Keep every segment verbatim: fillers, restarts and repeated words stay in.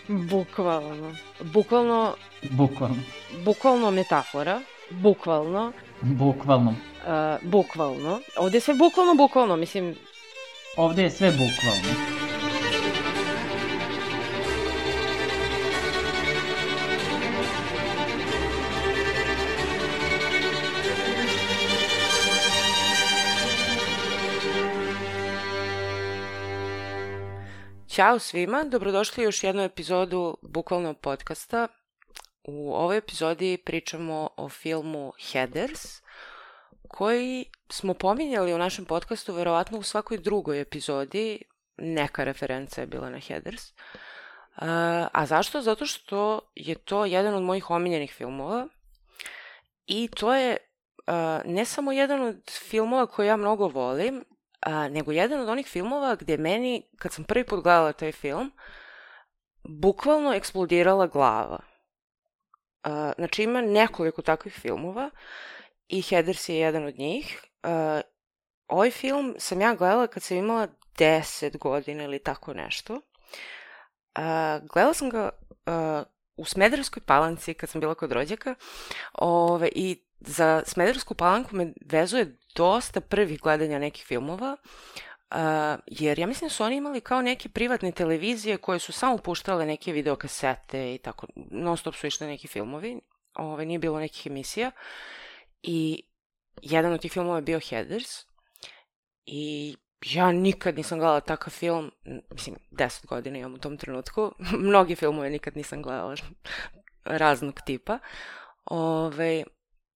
Bukvalno. Bukvalno... Bukvalno. Bukvalno metafora. Bukvalno. Bukvalno. Uh, bukvalno. Ovde je sve bukvalno, bukvalno, mislim... Ovde je sve bukvalno. Ćao svima, dobrodošli u još jednu epizodu Bukvalnog podcasta. U ovoj epizodi pričamo o filmu Heathers, koji smo pominjali u našem podcastu verovatno u svakoj drugoj epizodi. Neka referenca je bila na Heathers. A zašto? Zato što je to jedan od mojih omiljenih filmova i to je ne samo jedan od filmova koje ja mnogo volim, A, nego jedan od onih filmova gde meni, kad sam prvi put gledala taj film, bukvalno eksplodirala glava. A, znači ima nekoliko takvih filmova i Heathers je jedan od njih. A, ovaj film sam ja gledala kad sam imala deset godina ili tako nešto. A, gledala sam ga a, u Smederevskoj Palanci kad sam bila kod rođaka Ove, i za Smederevsku Palanku me vezuje dosta prvih gledanja nekih filmova, uh, jer ja mislim da su oni imali kao neke privatne televizije koje su samo puštale neke videokasete i tako, non stop su išli neki filmovi, Ove, nije bilo nekih emisija i jedan od tih filmova je bio Heathers i ja nikad nisam gledala takav film, mislim, deset godina imam u tom trenutku, mnogi filmove nikad nisam gledala raznog tipa, Ove,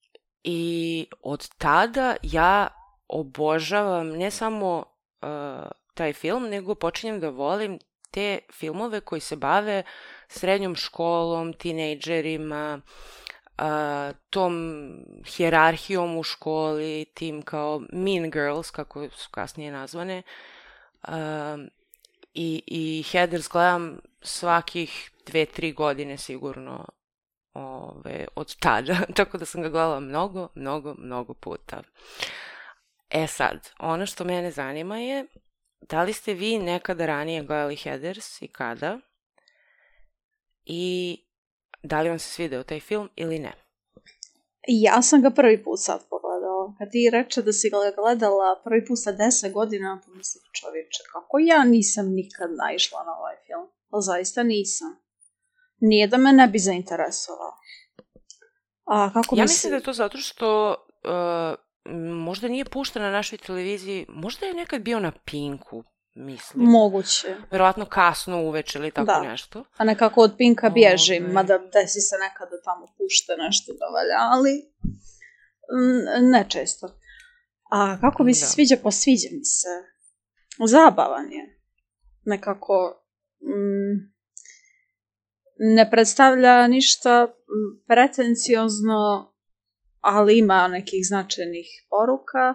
i od tada ja obožavam ne samo uh, taj film, nego počinjem da volim te filmove koji se bave srednjom školom, tinejdžerima, uh, tom hijerarhijom u školi, tim kao Mean Girls, kako su kasnije nazvane. Uh, i, i Heathers gledam svakih dve, tri godine sigurno Ove, od tada, tako da sam ga gledala mnogo, mnogo, mnogo puta. E sad, ono što mene zanima je, da li ste vi nekada ranije gledali Heathers i kada? I da li vam se svideo taj film ili ne? Ja sam ga prvi put sad pogledala. Kad ti reče da si ga gledala prvi put sa deset godina, pomislim čovječe, kako ja nisam nikad naišla na ovaj film. Ali zaista nisam. Nije da me ne bi zainteresovao. A kako ja mislim mislim da je to zato što uh, možda nije pušten na našoj televiziji, možda je nekad bio na Pinku, mislim. Moguće. Verovatno kasno uveče ili tako da. nešto. A nekako od Pinka bježim, Ove... mada desi se nekada tamo pušte nešto da valja, ali m, ne često. A kako mi se da. sviđa, pa sviđa mi se. Zabavan je. Nekako... M, ne predstavlja ništa pretenciozno, ali ima nekih značajnih poruka.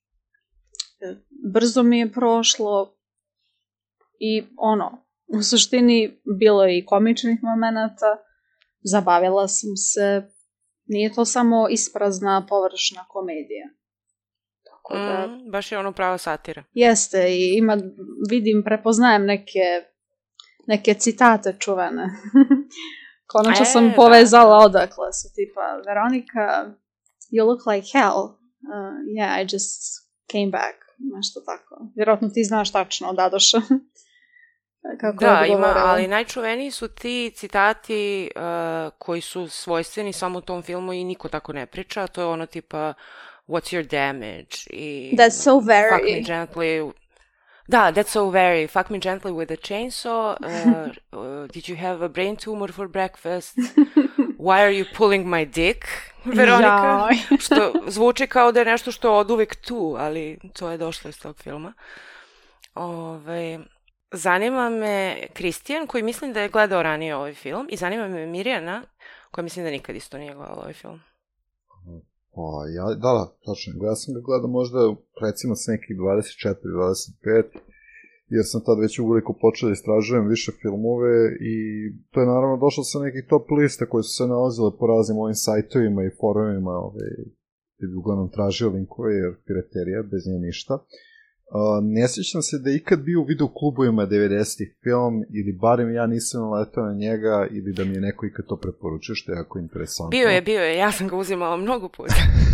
Brzo mi je prošlo i ono, u suštini bilo je i komičnih momenata, zabavila sam se, nije to samo isprazna površna komedija. Tako da, mm, baš je ono prava satira. Jeste i ima, vidim, prepoznajem neke neke citate čuvene. Konačno e, sam povezala da. odakle su, tipa, Veronika, you look like hell. Uh, yeah, I just came back. Nešto tako. Vjerojatno ti znaš tačno od Adoša. Kako da, ima, ali najčuveniji su ti citati uh, koji su svojstveni samo u tom filmu i niko tako ne priča. To je ono tipa, what's your damage? I, That's so very... Fuck me gently... Da, that's so very. Fuck me gently with a chainsaw. Uh, uh, did you have a brain tumor for breakfast? Why are you pulling my dick, Veronika? Što zvuči kao da je nešto što je od uvek tu, ali to je došlo iz tog filma. Ove, zanima me Kristijan, koji mislim da je gledao ranije ovaj film, i zanima me Mirjana, koja mislim da nikad isto nije gledala ovaj film. Pa, ja, da, da, tačno. Ja sam ga gledao možda, recimo, sa nekih dvadeset četiri dvadeset pet, jer sam tad već uveliko počeo da istražujem više filmove i to je naravno došlo sa nekih top lista koje su se nalazile po raznim ovim sajtovima i forumima, ove, gde bi uglavnom tražio linkove, jer piraterija, bez nje ništa. Uh, ne sjećam se da je ikad bio u video klubovima devedesetih film, ili barem ja nisam naletao na njega, ili da mi je neko ikad to preporučio, što je jako interesantno. Bio je, bio je, ja sam ga uzimala mnogo puta.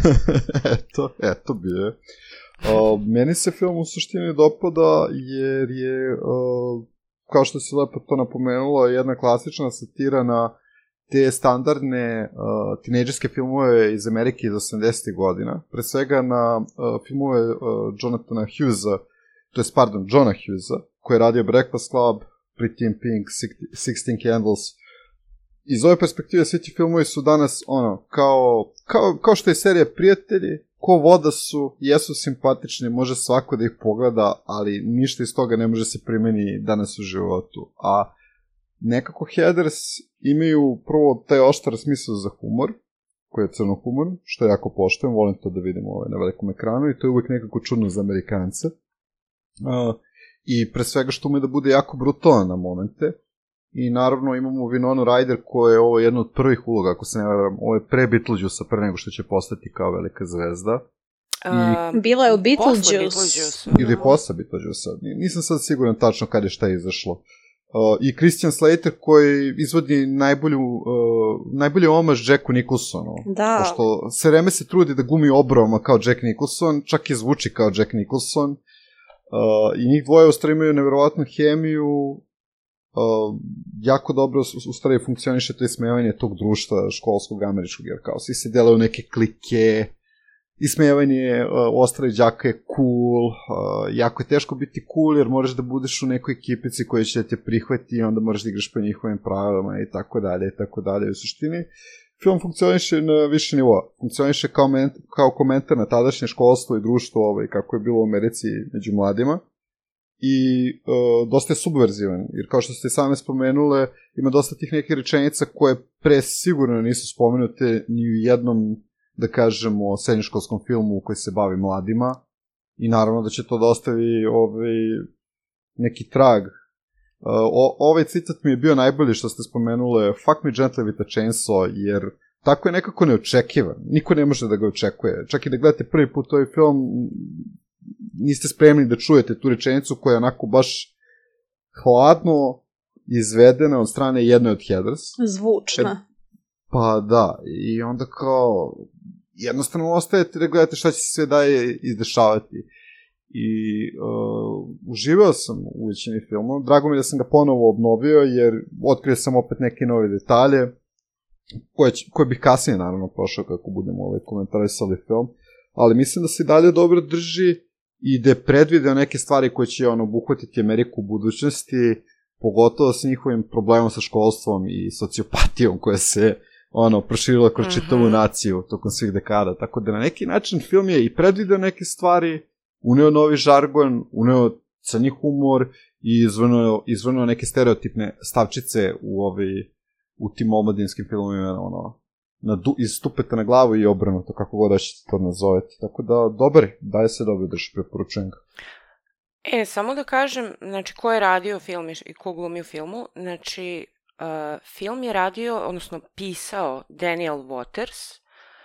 eto, eto bio je. Uh, meni se film u suštini dopada jer je, uh, kao što si lepo to napomenula, jedna klasična satira na te standardne uh, tinejdžerske filmove iz Amerike iz osamdesetih godina, pre svega na uh, filmove uh, Jonathana Hughesa, to je, pardon, Johna Hughesa, koji je radio Breakfast Club, Pretty in Pink, Sixteen Candles. Iz ove perspektive svi ti filmovi su danas, ono, kao, kao, kao što je serija Prijatelji, ko voda su, jesu simpatični, može svako da ih pogleda, ali ništa iz toga ne može se primeni danas u životu. A nekako Heathers imaju prvo taj oštar smisao za humor, koji je crno humor, što je jako poštujem, volim to da vidim ovaj, na velikom ekranu i to je uvijek nekako čudno za Amerikance. Uh, I pre svega što ume da bude jako brutalan na momente. I naravno imamo Winona Ryder koja je ovo jedna od prvih uloga, ako se ne varam, ovo je pre Beetlejuice pre nego što će postati kao velika zvezda. I... Uh, Bila je u Beetlejuice. Beetlejuice. Ili posle Beetlejuice. Nisam sad siguran tačno kada je šta je izašlo. Uh, I Christian Slater koji izvodi najbolju, uh, najbolji omaž Jacku Nicholsonu. Da. Pošto se vreme se trudi da gumi obroma kao Jack Nicholson, čak i zvuči kao Jack Nicholson. Uh, I njih dvoje u stvari imaju nevjerovatnu hemiju. Uh, jako dobro u stvari funkcioniše to ismevanje tog društva školskog američkog, jer kao svi se delaju neke klike, ismevanje uh, ostale đaka je cool, uh, jako je teško biti cool jer moraš da budeš u nekoj ekipici koja će da te prihvati i onda moraš da igraš po njihovim pravilima i tako dalje i tako dalje. U suštini film funkcioniše na više nivoa, funkcioniše kao, men, kao komentar na tadašnje školstvo i društvo ovaj, kako je bilo u Americi među mladima. I uh, dosta je subverzivan, jer kao što ste same spomenule, ima dosta tih nekih rečenica koje pre sigurno nisu spomenute ni u jednom, da kažemo, srednjoškolskom filmu koji se bavi mladima, i naravno da će to da ostavi ovaj, neki trag. Uh, o, ovaj citat mi je bio najbolji što ste spomenule, fuck me gently with a chainsaw, jer tako je nekako neočekivan, niko ne može da ga očekuje, čak i da gledate prvi put ovaj film, niste spremni da čujete tu rečenicu koja je onako baš hladno izvedena od strane jedne od Heathers. Zvučna. E, pa da, i onda kao jednostavno ostajete da gledate šta će se sve daje izdešavati. I uh, uživao sam u većini filmu. Drago mi je da sam ga ponovo obnovio, jer otkrio sam opet neke nove detalje, koje, će, koje bih kasnije naravno prošao kako budemo ovaj komentarisali film. Ali mislim da se dalje dobro drži i da je predvideo neke stvari koje će ono, obuhvatiti Ameriku u budućnosti, pogotovo s njihovim problemom sa školstvom i sociopatijom koja se ono, proširila kroz čitavu naciju tokom svih dekada. Tako da na neki način film je i predvideo neke stvari, uneo novi žargon, uneo crni humor i izvrnuo, izvrnuo neke stereotipne stavčice u, ovaj, u tim omladinskim filmovima, ono, na du, iz stupeta na glavu i obrnuto, kako god ćete to nazovete. Tako da, dobar je, daje se dobro drži, preporučujem ga. E, samo da kažem, znači, ko je radio film i ko glumi u filmu, znači, uh, film je radio, odnosno pisao Daniel Waters,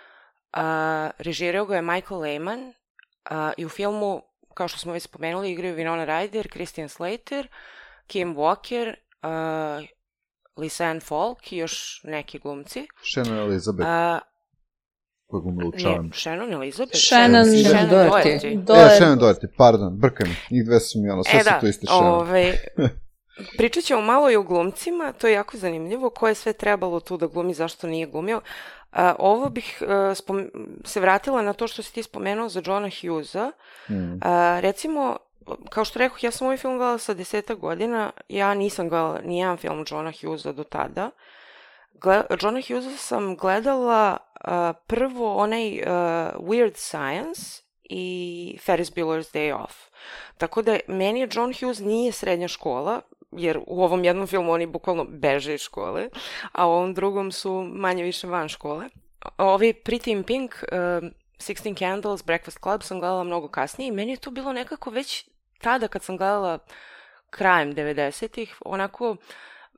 uh, režirao ga je Michael Lehman, uh, i u filmu, kao što smo već spomenuli, igraju Winona Ryder, Christian Slater, Kim Walker, uh, Lisa Ann Falk i još neki glumci. Shannon Elizabeth. Uh, Koju glumi u Charmed. Ne, Shannon Elizabeth? Shannon, Shannon Doherty. Doherty. Doherty. E, Shannon Doherty, pardon, brkaj mi. Njih dve su mi ono, sve e, su da, to isti Shannon. Ove, pričat ćemo malo i o glumcima, to je jako zanimljivo, ko je sve trebalo tu da glumi, zašto nije glumio. Uh, ovo bih uh, spom- se vratila na to što si ti spomenuo za Johna Hughesa. Mm. Uh, recimo, kao što rekoh, ja sam ovaj film gledala sa desetak godina, ja nisam gledala nijedan film Johna Hughesa do tada. Gle- Johna Hughesa sam gledala uh, prvo onaj uh, Weird Science i Ferris Bueller's Day Off. Tako da meni je John Hughes nije srednja škola, jer u ovom jednom filmu oni bukvalno beže iz škole, a u ovom drugom su manje više van škole. Ovi Pretty in Pink, uh, Sixteen Candles, Breakfast Club sam gledala mnogo kasnije i meni je to bilo nekako već tada kad sam gledala krajem devedesetih, onako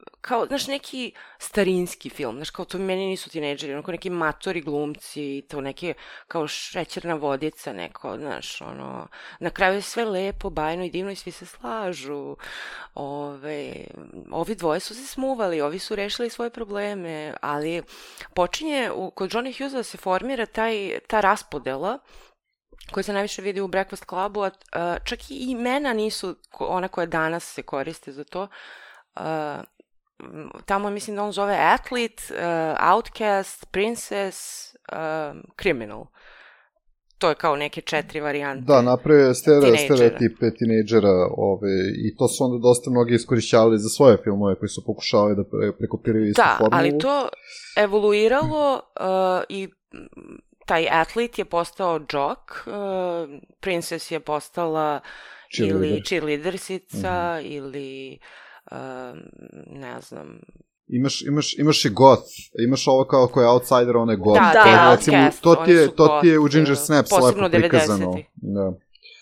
kao, znaš, neki starinski film, znaš, kao to meni nisu tinejdžeri, onako neki matori glumci, to neke, kao šećerna vodica neko, znaš, ono, na kraju je sve lepo, bajno i divno i svi se slažu, ove, ovi dvoje su se smuvali, ovi su rešili svoje probleme, ali počinje, u, kod Johnny Hughesa da se formira taj, ta raspodela, koji se najviše vidi u Breakfast Clubu, a čak i imena nisu ona koja danas se koriste za to. Uh, tamo mislim da on zove Athlete, uh, Outcast, Princess, uh, Criminal. To je kao neke četiri varijante. Da, napravio stereotipe tinejdžera ove, i to su onda dosta mnogi iskorišćavali za svoje filmove koji su pokušavali da pre, prekopiraju istu da, formulu. Da, ali to evoluiralo uh, i taj Athlete je postao jock, uh, Princess je postala cheerleader. Ili cheerleadersica, mm-hmm. ili uh, ne znam... Imaš, imaš, imaš i goth, imaš ovo kao ko je outsider, on je goth. Da, da, da recimo, Outcast, to ti je, to goth, ti je u Ginger Snaps lepo prikazano. Da.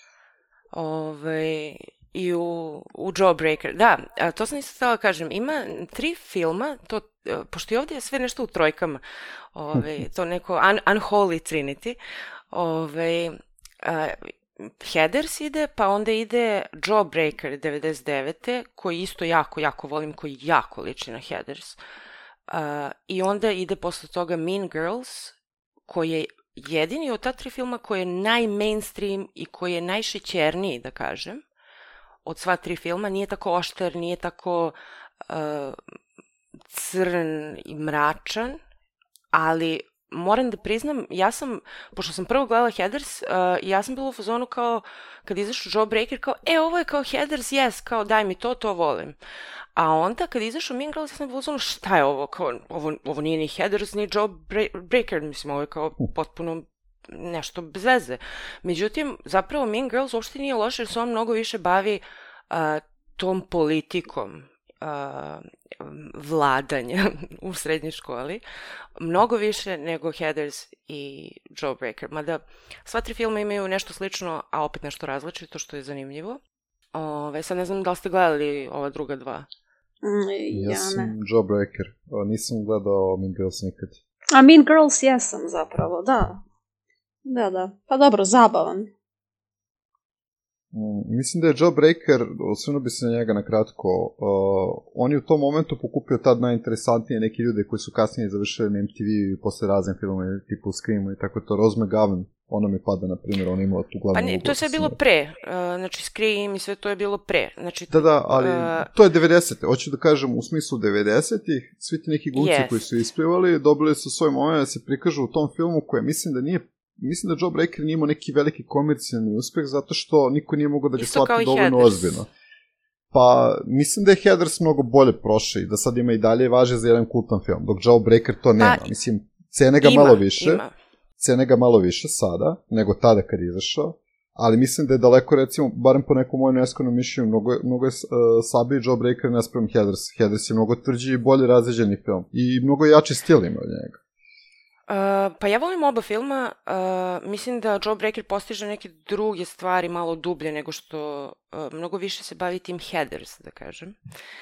Ove, i u, u Jawbreaker. Da, to sam isto htjela kažem. Ima tri filma, to, pošto i ovdje je sve nešto u trojkama, ove, to neko un, Unholy Trinity, ove, a, Heathers ide, pa onda ide Jawbreaker devedeset devete koji isto jako, jako volim, koji jako liči na Heathers. Uh, I onda ide posle toga Mean Girls, koji je jedini od ta tri filma koji je najmainstream i koji je najšećerniji, da kažem, od sva tri filma. Nije tako oštar, nije tako uh, crn i mračan, ali moram da priznam, ja sam, pošto sam prvo gledala Heathers, uh, ja sam bila u fazonu kao, kad izašao Jawbreaker, kao, e, ovo je kao Heathers, yes, kao, daj mi to, to volim. A onda, kad izašao Mean Girls, ja sam bila u fazonu, šta je ovo, kao, ovo, ovo nije ni Heathers, ni Jawbreaker, mislim, ovo je kao potpuno nešto bez veze. Međutim, zapravo Mean Girls uopšte nije loše, jer se on mnogo više bavi uh, tom politikom, Uh, vladanja u srednjoj školi, mnogo više nego Heathers i Jawbreaker. Mada sva tri filma imaju nešto slično, a opet nešto različito, što je zanimljivo. Ove, sad ne znam da li ste gledali ova druga dva. Mm, ja, ja sam ne. Jawbreaker, nisam gledao Mean Girls nikad. A Mean Girls jesam zapravo, da. Da, da. Pa dobro, zabavan. Mm, mislim da je Jawbreaker, osvrnuo bi se na njega na kratko, uh, on je u tom momentu pokupio tad najinteresantnije neki ljude koji su kasnije završili na M T V i posle razne filmove tipu Screamu i tako to. Rose McGowan, ona mi pada, na primjer, on imao tu glavnu ulogu. Pa ne, to je sve bilo pre, uh, znači Scream i sve to je bilo pre. Znači, da, da, ali uh, to je devedesete. Hoću da kažem, u smislu devedesetih, svi ti neki glumci yes. koji su isplivali, dobili su svoj moment da se prikažu u tom filmu koje mislim da nije Mislim da Jawbreaker nije imao neki veliki komercijalni uspeh zato što niko nije mogao da ga shvati dovoljno ozbiljno. Pa mislim da je Heathers mnogo bolje prošao i da sad ima i dalje važe za jedan kultan film, dok Jawbreaker to nema. Pa, mislim, cene ga ima, malo više, ima. cene ga malo više sada nego tada kad je izašao, ali mislim da je daleko, recimo, barem po nekom mojem neskrenom mišljenju, mnogo, mnogo je uh, slabiji Jawbreaker naspram Heathers. Heathers je mnogo tvrđi i bolje razređeni film i mnogo jači stil ima od njega. Uh, pa ja volim oba filma, uh, mislim da Jawbreaker postiže neke druge stvari malo dublje nego što uh, mnogo više se bavi tim Heathers, da kažem.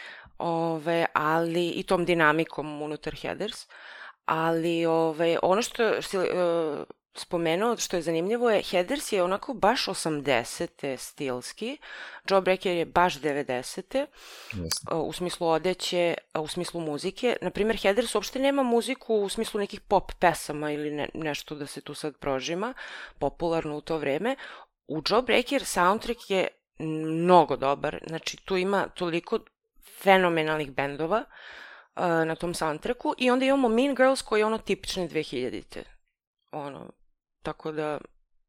Ove, ali i tom dinamikom unutar Heathers. Ali ove, ono što si uh, spomenuo, što je zanimljivo je, Heathers je onako baš osamdesete stilski, Jawbreaker je baš devedesete uh, u smislu odeće, uh, u smislu muzike. Naprimjer, Heathers uopšte nema muziku u smislu nekih pop pesama ili ne, nešto da se tu sad prožima, popularno u to vreme. U Jawbreaker soundtrack je mnogo dobar, znači tu ima toliko fenomenalnih bendova uh, na tom soundtracku i onda imamo Mean Girls koji je ono tipične dve hiljadite. Ono, tako da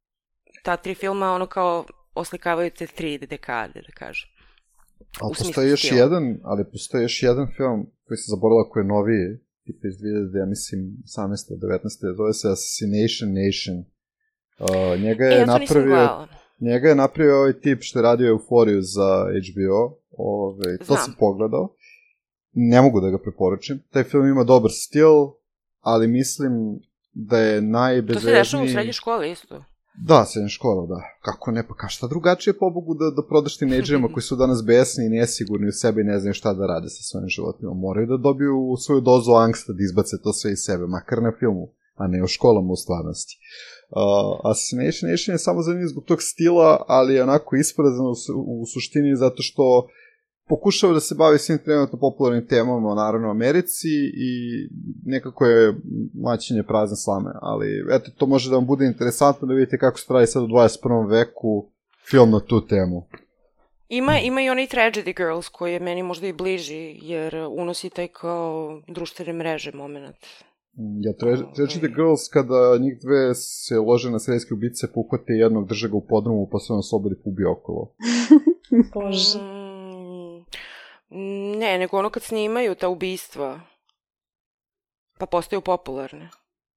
ta tri filma ono kao oslikavaju te tri dekade, da kažem. Ali postoji još stila. jedan, ali postoji još jedan film koji se zaboravila, koji je noviji, tipa iz dve hiljade, ja mislim, osamnaeste devetnaeste zove se Assassination Nation. Uh, njega je e, ja napravio, njega je napravio ovaj tip što je radio Euforiju za H B O, Ove, to sam pogledao. Ne mogu da ga preporučim. Taj film ima dobar stil, ali mislim da je najbezvezniji... To se dešava u srednjoj školi isto. Da, srednja škola, da. Kako ne, pa ka šta drugačije pobogu da, da prodaš tinejdžerima koji su danas besni i nesigurni u sebe i ne znaju šta da rade sa svojim životima. Moraju da dobiju svoju dozu angsta, da izbace to sve iz sebe, makar na filmu, a ne u školama u stvarnosti. Uh, Assassination Nation je samo zanimljiv zbog tog stila, ali je onako isprazno u, u suštini zato što pokušava da se bavi svim trenutno popularnim temama, naravno u Americi, i nekako je maćenje prazne slame, ali eto, to može da vam bude interesantno da vidite kako se radi sad u dvadeset prvom veku film na tu temu. Ima, ima i onaj Tragedy Girls koji je meni možda i bliži, jer unosi taj kao društvene mreže moment. Ja, Tragedy Girls, kada njih dve se lože na serijske ubice, pa uhvate jednog, drže ga u podrumu, pa se on slobodi pubi okolo. Bože. Ne, nego ono kad snimaju ta ubistva, pa postaju popularne.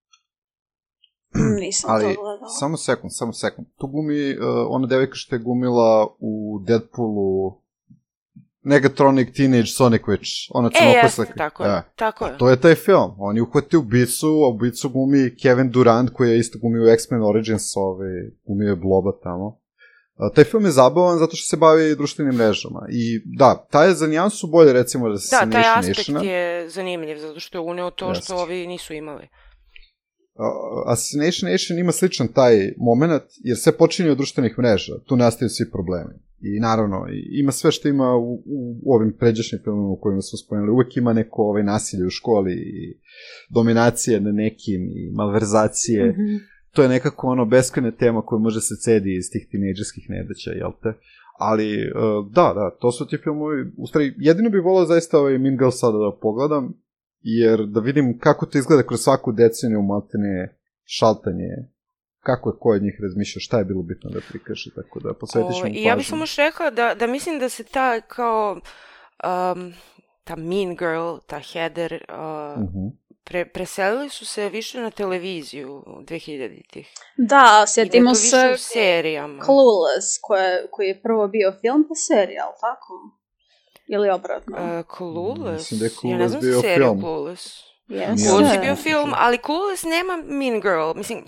Nisam ali, to gledala. samo sekund, samo sekund. Tu glumi uh, ona devojka što je glumila u Deadpoolu Negatronic Teenage Sonic Witch. Ona crnokoslika. E, jeste, tako je. Ja. Tako je. A to je taj film. On je uhvatio ubicu, a ubicu glumi Kevin Durant, koji je isto glumio u X-Men Origins, ove, glumio je Bloba tamo. Uh, taj film je zabavan zato što se bavi društvenim mrežama. I da, taj je za nijansu bolje, recimo, da se Da, taj aspekt Nationa. je zanimljiv, zato što je uneo to što Just. ovi nisu imali. Uh, Assassination Nation ima sličan taj moment, jer sve počinje od društvenih mreža. Tu nastaju svi problemi. I naravno, ima sve što ima u, u, u ovim pređašnjim filmima u kojima smo spomenuli. Uvek ima neko ovaj, nasilje u školi i dominacije na nekim i malverzacije. Mm-hmm. To je nekako ono beskrajna tema koja može se cedi iz tih tinejdžerskih nedaća, jel te? Ali, uh, da, da, to su ti filmovi. U stvari, jedino bih volao zaista ovaj Mean Girls sada da pogledam, jer da vidim kako to izgleda kroz svaku deceniju maltene šaltanje, kako je ko od njih razmišljao, šta je bilo bitno da prikaže, tako da posvetit ćemo pažnju. I ja bih samo još rekla da, da mislim da se ta kao um, ta Mean Girl, ta Heather, uh, uh-huh. pre, preselili su se više na televiziju dvehiljaditih. Da, sjetimo se više u serijama. Clueless, koje, koji je prvo bio film pa serijal, tako? Ili obratno? Uh, Clueless? Mislim da je Clueless ja ne znam bio seriju film. Clueless. Yes. Clueless je bio film, ali Clueless nema Mean Girl. Mislim,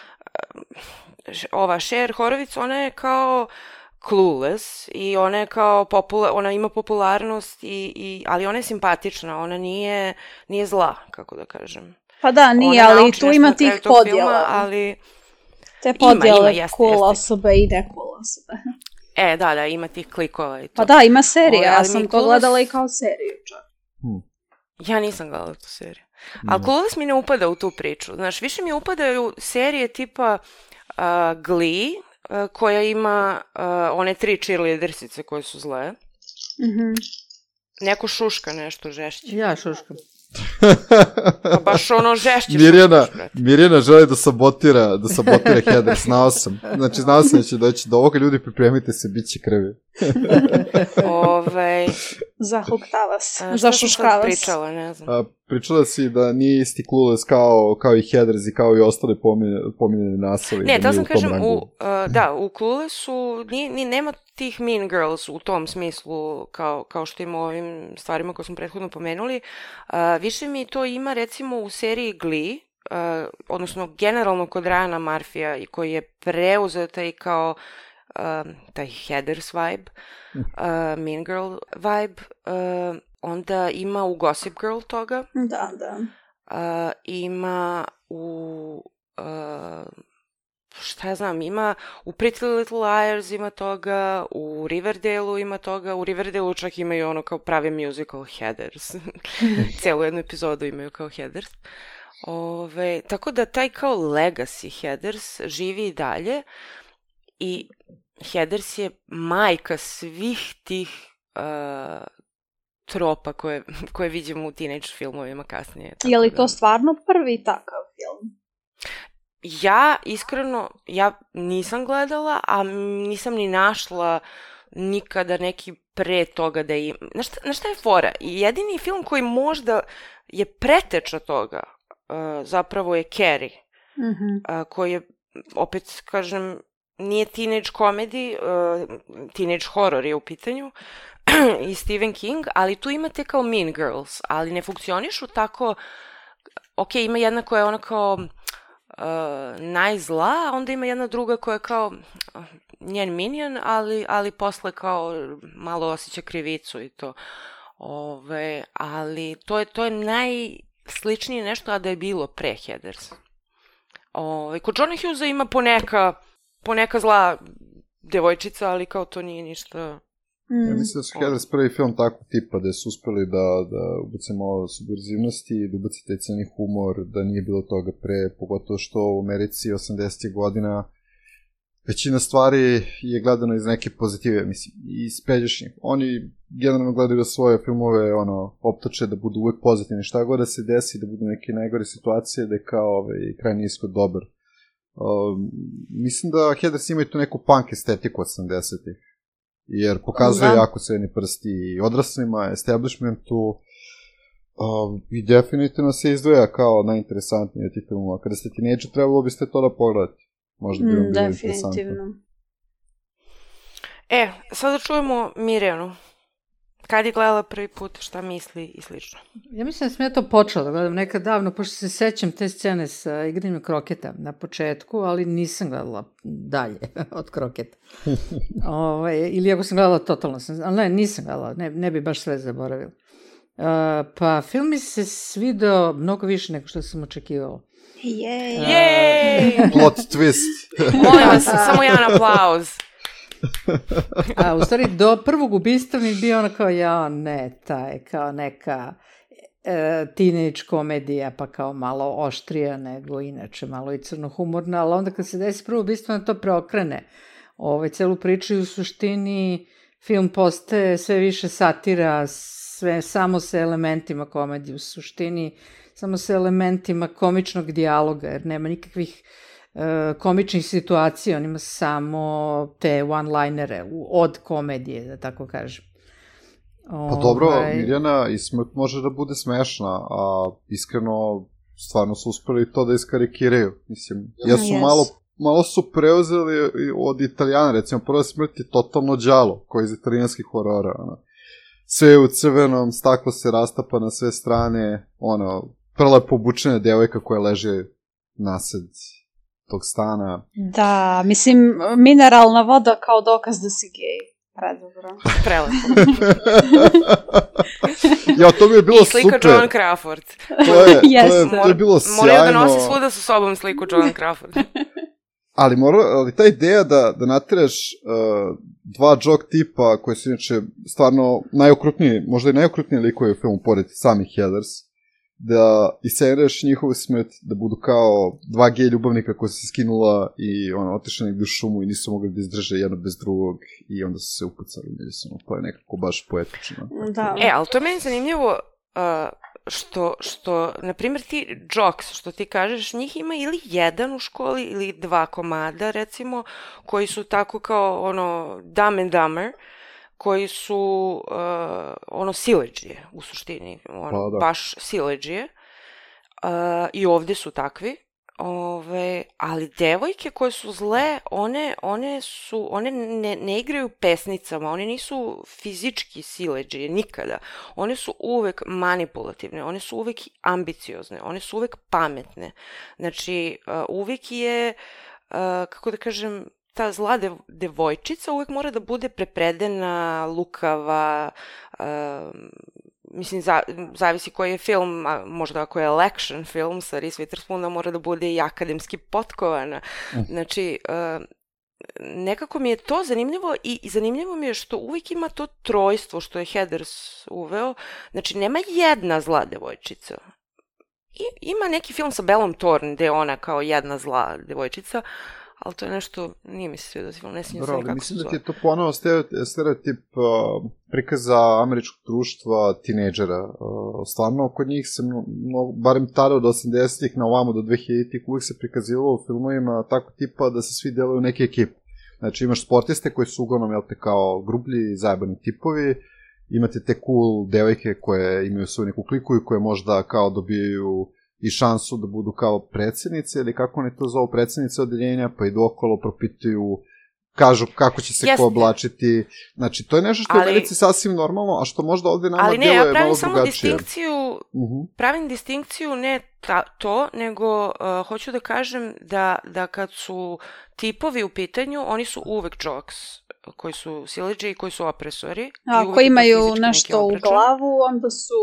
ova Cher Horowitz, ona je kao Clueless i ona je kao popula, ona ima popularnost, i, i, ali ona je simpatična, ona nije, nije zla, kako da kažem. Pa da, nije, ona ali tu ima tih podjela. Filma, ali te podjele, ima, ima, cool jeste. Osobe i ne cool osobe. E, da, da, ima tih klikova i to. Pa da, ima serija, ja sam to Clueless gledala i kao seriju čak. Hmm. Ja nisam gledala tu seriju. Hmm. Ali Clueless mi ne upada u tu priču. Znaš, više mi upadaju serije tipa uh, Glee, uh, koja ima uh, one tri cheerleadersice koje su zle. Mm-hmm. Neko šuška nešto žešće. Ja šuškam. Pa baš ono žešće Mirjana, šuškaš, Mirjana želi da sabotira, da sabotira Heather, znao sam. Znači, znao sam da će doći do ovoga, ljudi, pripremite se, bit će krvi. Ove... Zahuktava se, zašuškava se. Zašuškava sam pričala, ne znam. A, pričala si da nije isti Clueless kao, kao i Heathers i kao i ostali pominjeni nasovi. Ne, da sam kažem, u, uh, da, u Cluelessu ni, ni, nema tih Mean Girls u tom smislu kao, kao što ima u ovim stvarima koje smo prethodno pomenuli. Uh, više mi to ima recimo u seriji Glee, uh, odnosno generalno kod Ryana Murphyja, koji je preuzeo taj kao Um, taj Heathers vibe, uh, Mean Girl vibe, uh, onda ima u Gossip Girl toga. Da, da. Uh, ima u, uh, šta ja znam, ima u Pretty Little Liars ima toga, u Riverdale-u ima toga, u Riverdale-u čak imaju ono kao pravi musical Heathers. Celu jednu epizodu imaju kao Heathers. Ove, tako da taj kao legacy Heathers živi i dalje. I Heathers je majka svih tih uh, tropa koje, koje vidimo u teenage filmovima kasnije. Je li to da... stvarno prvi takav film? Ja, iskreno, ja nisam gledala, a nisam ni našla nikada neki pre toga da im... Znaš šta, znaš šta je fora? Jedini film koji možda je preteča toga uh, zapravo je Carrie, mm-hmm. uh, koji je, opet kažem, nije teenage comedy, uh, teenage horror je u pitanju, i Stephen King, ali tu imate kao Mean Girls, ali ne funkcionišu tako, ok, ima jedna koja je ona kao uh, najzla, onda ima jedna druga koja je kao njen minion, ali, ali posle kao malo osjeća krivicu i to. Ove, ali to je, to je najsličnije nešto, a da je bilo pre Heathers. Ove, kod Johna Hughesa ima poneka, poneka zla devojčica, ali kao to nije ništa... Mm. Ja mislim da su Heathers prvi film takvog tipa, da su uspeli da, da ubace malo subverzivnosti, da ubace taj crni humor, da nije bilo toga pre, pogotovo što u Americi osamdesetih godina većina stvari je gledano iz neke pozitive, mislim, iz pelješnjih. Oni generalno gledaju da svoje filmove, ono, optoče da budu uvek pozitivni, šta god da se desi, da budu neke najgore situacije, da je kao ovaj, krajni ishod dobar. Uh, mislim da Heathers imaju tu neku punk estetiku od osamdesetih, jer pokazuje da. jako crni prsti i odraslima, establishmentu, uh, i definitivno se izdvoja kao najinteresantnije od tih filmova. Kada ste tinejdžer, trebalo biste to da pogledate. Možda bi vam bilo interesantno. E, sada čujemo Mirjanu. Kad je gledala prvi put, šta misli i slično? Ja mislim da sam ja to počela da gledam nekad davno, pošto se sećam te scene sa igranjem kroketa na početku, ali nisam gledala dalje od kroketa. Ove, ili ako sam gledala, totalno sam, ali ne, nisam gledala, ne, ne bi baš sve zaboravila. Uh, pa film mi se svidao mnogo više nego što sam očekivala. Jej! Jej! Plot twist. Molim vas, samo jedan aplauz. A u stvari, do prvog ubistva mi je bio ono kao, ja, ne, taj, kao neka e, teenage komedija, pa kao malo oštrija nego inače, malo i crnohumorna, ali onda kad se desi prvo ubistvo, na to preokrene ovaj, celu priču i u suštini film postaje sve više satira, sve samo sa elementima komedije, u suštini samo sa elementima komičnog dijaloga, jer nema nikakvih uh, komičnih situacija, on ima samo te one-linere od komedije, da tako kažem. Pa dobro, ovaj... Mirjana, i smrt može da bude smešna, a iskreno stvarno su uspeli to da iskarikiraju. Mislim, ja su yes. malo, malo su preuzeli od Italijana, recimo prva smrt je totalno đalo, koji iz italijanskih horora, ono. Sve je u crvenom, staklo se rastapa na sve strane, ono, prva je pobučena devojka koja leže nasred tog stana. Da, mislim, mineralna voda kao dokaz da si gej. Predobro. Prelepo. Ja, to mi je bilo super. I slika Joan Crawford. To je, to je, to je bilo sjajno. Moraju da nosi svuda sa sobom sliku Joan Crawford. Ali, mora, ali ta ideja da, da natiraš uh, dva joke tipa koji su inače stvarno najokrutniji, možda i najokrutniji likovi u filmu pored samih Heathers, da isceniraš njihovu smrt, da budu kao dva gej ljubavnika koja se skinula i ono, otišla negdje u šumu i nisu mogli da izdrže jedno bez drugog i onda su se upucali međusobno. To je nekako baš poetično. Da. E, ali to je meni zanimljivo uh, što, što, na primjer, ti jokes, što ti kažeš, njih ima ili jedan u školi ili dva komada, recimo, koji su tako kao, ono, Dumb and Dumber, koji su uh, ono sileđije u suštini, ono, pa, baš sileđije. Uh, I ovdje su takvi. Ove, ali devojke koje su zle, one, one, su, one ne, ne igraju pesnicama, one nisu fizički sileđije, nikada. One su uvek manipulativne, one su uvek ambiciozne, one su uvek pametne. Znači, uh, uvek je, uh, kako da kažem, ta zla dev, devojčica uvek mora da bude prepredena, lukava, uh, mislim, za, zavisi koji je film, a možda ako je election film sa Reese Witherspoon, mora da bude i akademski potkovana. Znači, uh, nekako mi je to zanimljivo i, i zanimljivo mi je što uvek ima to trojstvo što je Heathers uveo. Znači, nema jedna zla devojčica. I, ima neki film sa Bellom Thorne gde je ona kao jedna zla devojčica, ali to je nešto, nije mi se sve da si ne sjećam se nikako. Mislim da ti je to ponovo stereotip uh, prikaza američkog društva tinejdžera. Uh, stvarno, kod njih se, no, barem tada od osamdesetih na ovamo do dvehiljaditih uvijek se prikazivalo u filmovima tako tipa da se svi deluju neke ekipe. Znači imaš sportiste koji su uglavnom, jel te, kao grublji, zajebani tipovi, imate te cool devojke koje imaju svoju neku kliku i koje možda kao dobijaju i šansu da budu kao predsjednice, ili kako oni to zovu, predsjednice odeljenja, pa idu okolo, propituju kažu kako će se Jeste. ko oblačiti. Znači, to je nešto što je u Ali- Americi sasvim normalno, a što možda ovde nama Ali ne, deluje ja malo pravim samo drugačije. distinkciju, Mhm. pravim distinkciju ne ta, to, nego uh, hoću da kažem da, da kad su tipovi u pitanju, oni su uvek jocks, koji su siledže i koji su opresori. i Ako uvek je to imaju fizički neki nešto u obračun. glavu, onda su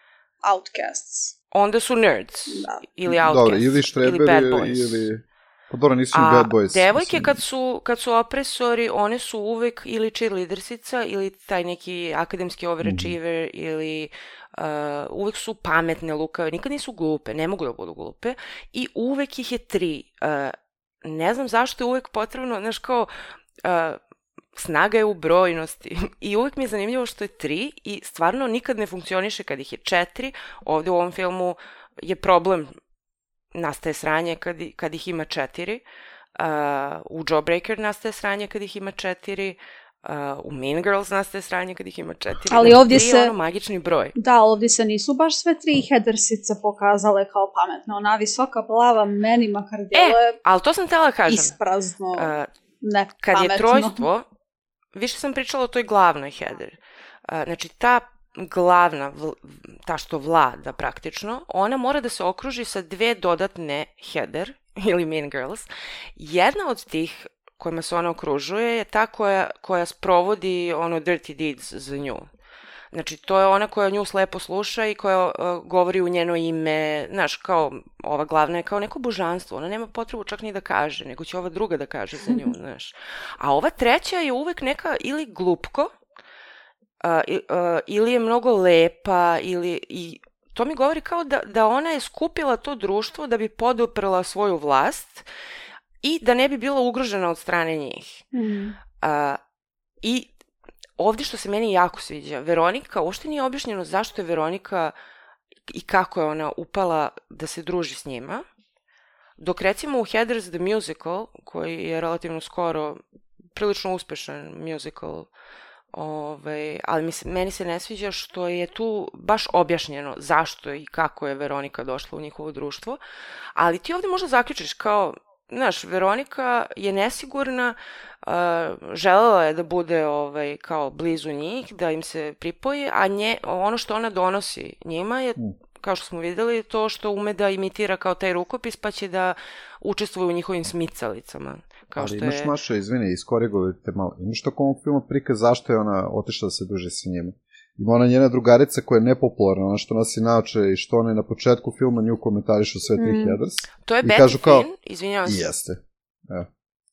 outcasts. Onda su nerds, Da. ili outcasts, Dobro, ili ili štreberi, bad boys. ili... Pa dobro, nisu ni A bad boys. devojke mislim. kad su, kad su opresori, one su uvek ili cheerleadersica ili taj neki akademski overachiever mm-hmm. ili uh, uvek su pametne, lukave, nikad nisu glupe, ne mogu da budu glupe i uvek ih je tri. Uh, ne znam zašto je uvek potrebno, znaš kao, uh, snaga je u brojnosti i uvek mi je zanimljivo što je tri i stvarno nikad ne funkcioniše kad ih je četiri. Ovde u ovom filmu je problem, nastaje sranje kad, kad ih ima četiri, uh, u Jawbreaker nastaje sranje kad ih ima četiri, uh, u Mean Girls nastaje sranje kad ih ima četiri. Ali znači, ovdje tri se- je ono magični broj. Da, ovdje se nisu baš sve tri Heathersice pokazale kao pametne. Ona visoka plava meni makar djeluje E, ali to sam htjela da kažem. isprazno, Uh, ne kad pametno. je trojstvo, više sam pričala o toj glavnoj Heather. Uh, znači, ta glavna, vl- ta što vlada praktično, ona mora da se okruži sa dve dodatne Heather, ili Mean Girls. Jedna od tih kojima se ona okružuje je ta koja, koja sprovodi ono dirty deeds za nju. Znači, to je ona koja nju slepo sluša i koja uh, govori u njeno ime, znaš, kao, ova glavna je kao neko božanstvo, ona nema potrebu čak ni da kaže, nego će ova druga da kaže za nju, znaš. A ova treća je uvek neka ili glupko, uh, i- uh, ili je mnogo lepa, ili, i to mi govori kao da, da ona je skupila to društvo da bi poduprla svoju vlast i da ne bi bila ugrožena od strane njih. Mm. A, I ovdje što se meni jako sviđa, Veronika, uopšte nije objašnjeno zašto je Veronika i kako je ona upala da se druži s njima, dok recimo u Heathers the Musical, koji je relativno skoro prilično uspešan musical, ovaj, ali mi se, meni se ne sviđa što je tu baš objašnjeno zašto i kako je Veronika došla u njihovo društvo, ali ti ovdje možda zaključiš kao, znaš, Veronika je nesigurna, uh, želela je da bude ovaj, kao blizu njih, da im se pripoji, a nje, ono što ona donosi njima je, kao što smo videli, to što ume da imitira kao taj rukopis, pa će da učestvuje u njihovim smicalicama. Kao Ali što imaš, je... Maša, izvini, iskorigujte malo. Imaš tako u ovom filmu prikaz zašto je ona otišla da se druži sa njima. Ima ona njena drugarica koja je nepopularna, ona što nosi naoče i što ona je na početku filma nju komentarišu sve tri Mm. Heathers. To je I Betty kažu kao- Finn, izvinjavam I se. jeste. Evo.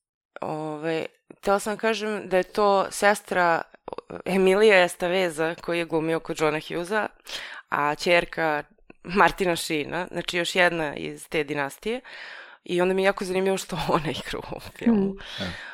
Ove, htjela sam kažem da je to sestra Emilija Esteveza koji je glumio kod Johna Hughesa, a ćerka Martina Sheena, znači još jedna iz te dinastije. I onda mi je jako zanimljivo što ona igra u ovom filmu. Mm.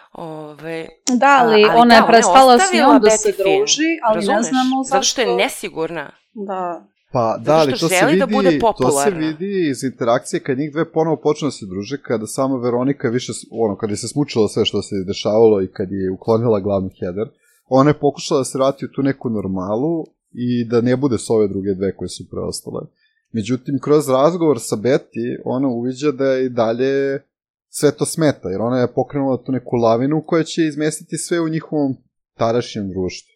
Ove, Da, ali, a, ali ona da, je ona prestala s ostavila njom da Betty se Finn, druži, ali ne razumeš? znamo zašto. Zato što je nesigurna. Da. Pa Zato da, ali što to se, želi vidi, da bude to se popularna. vidi iz interakcije kad njih dve ponovo počnu da se druže, kada sama Veronika više, s- ono, kada je se smučilo sve što se dešavalo i kad je uklonila glavni Heather, ona je pokušala da se vrati u tu neku normalu i da ne bude s ove druge dve koje su preostale. Međutim, kroz razgovor sa Betty, ona uviđa da je i dalje sve to smeta, jer ona je pokrenula tu neku lavinu koja će izmestiti sve u njihovom tadašnjem društvu.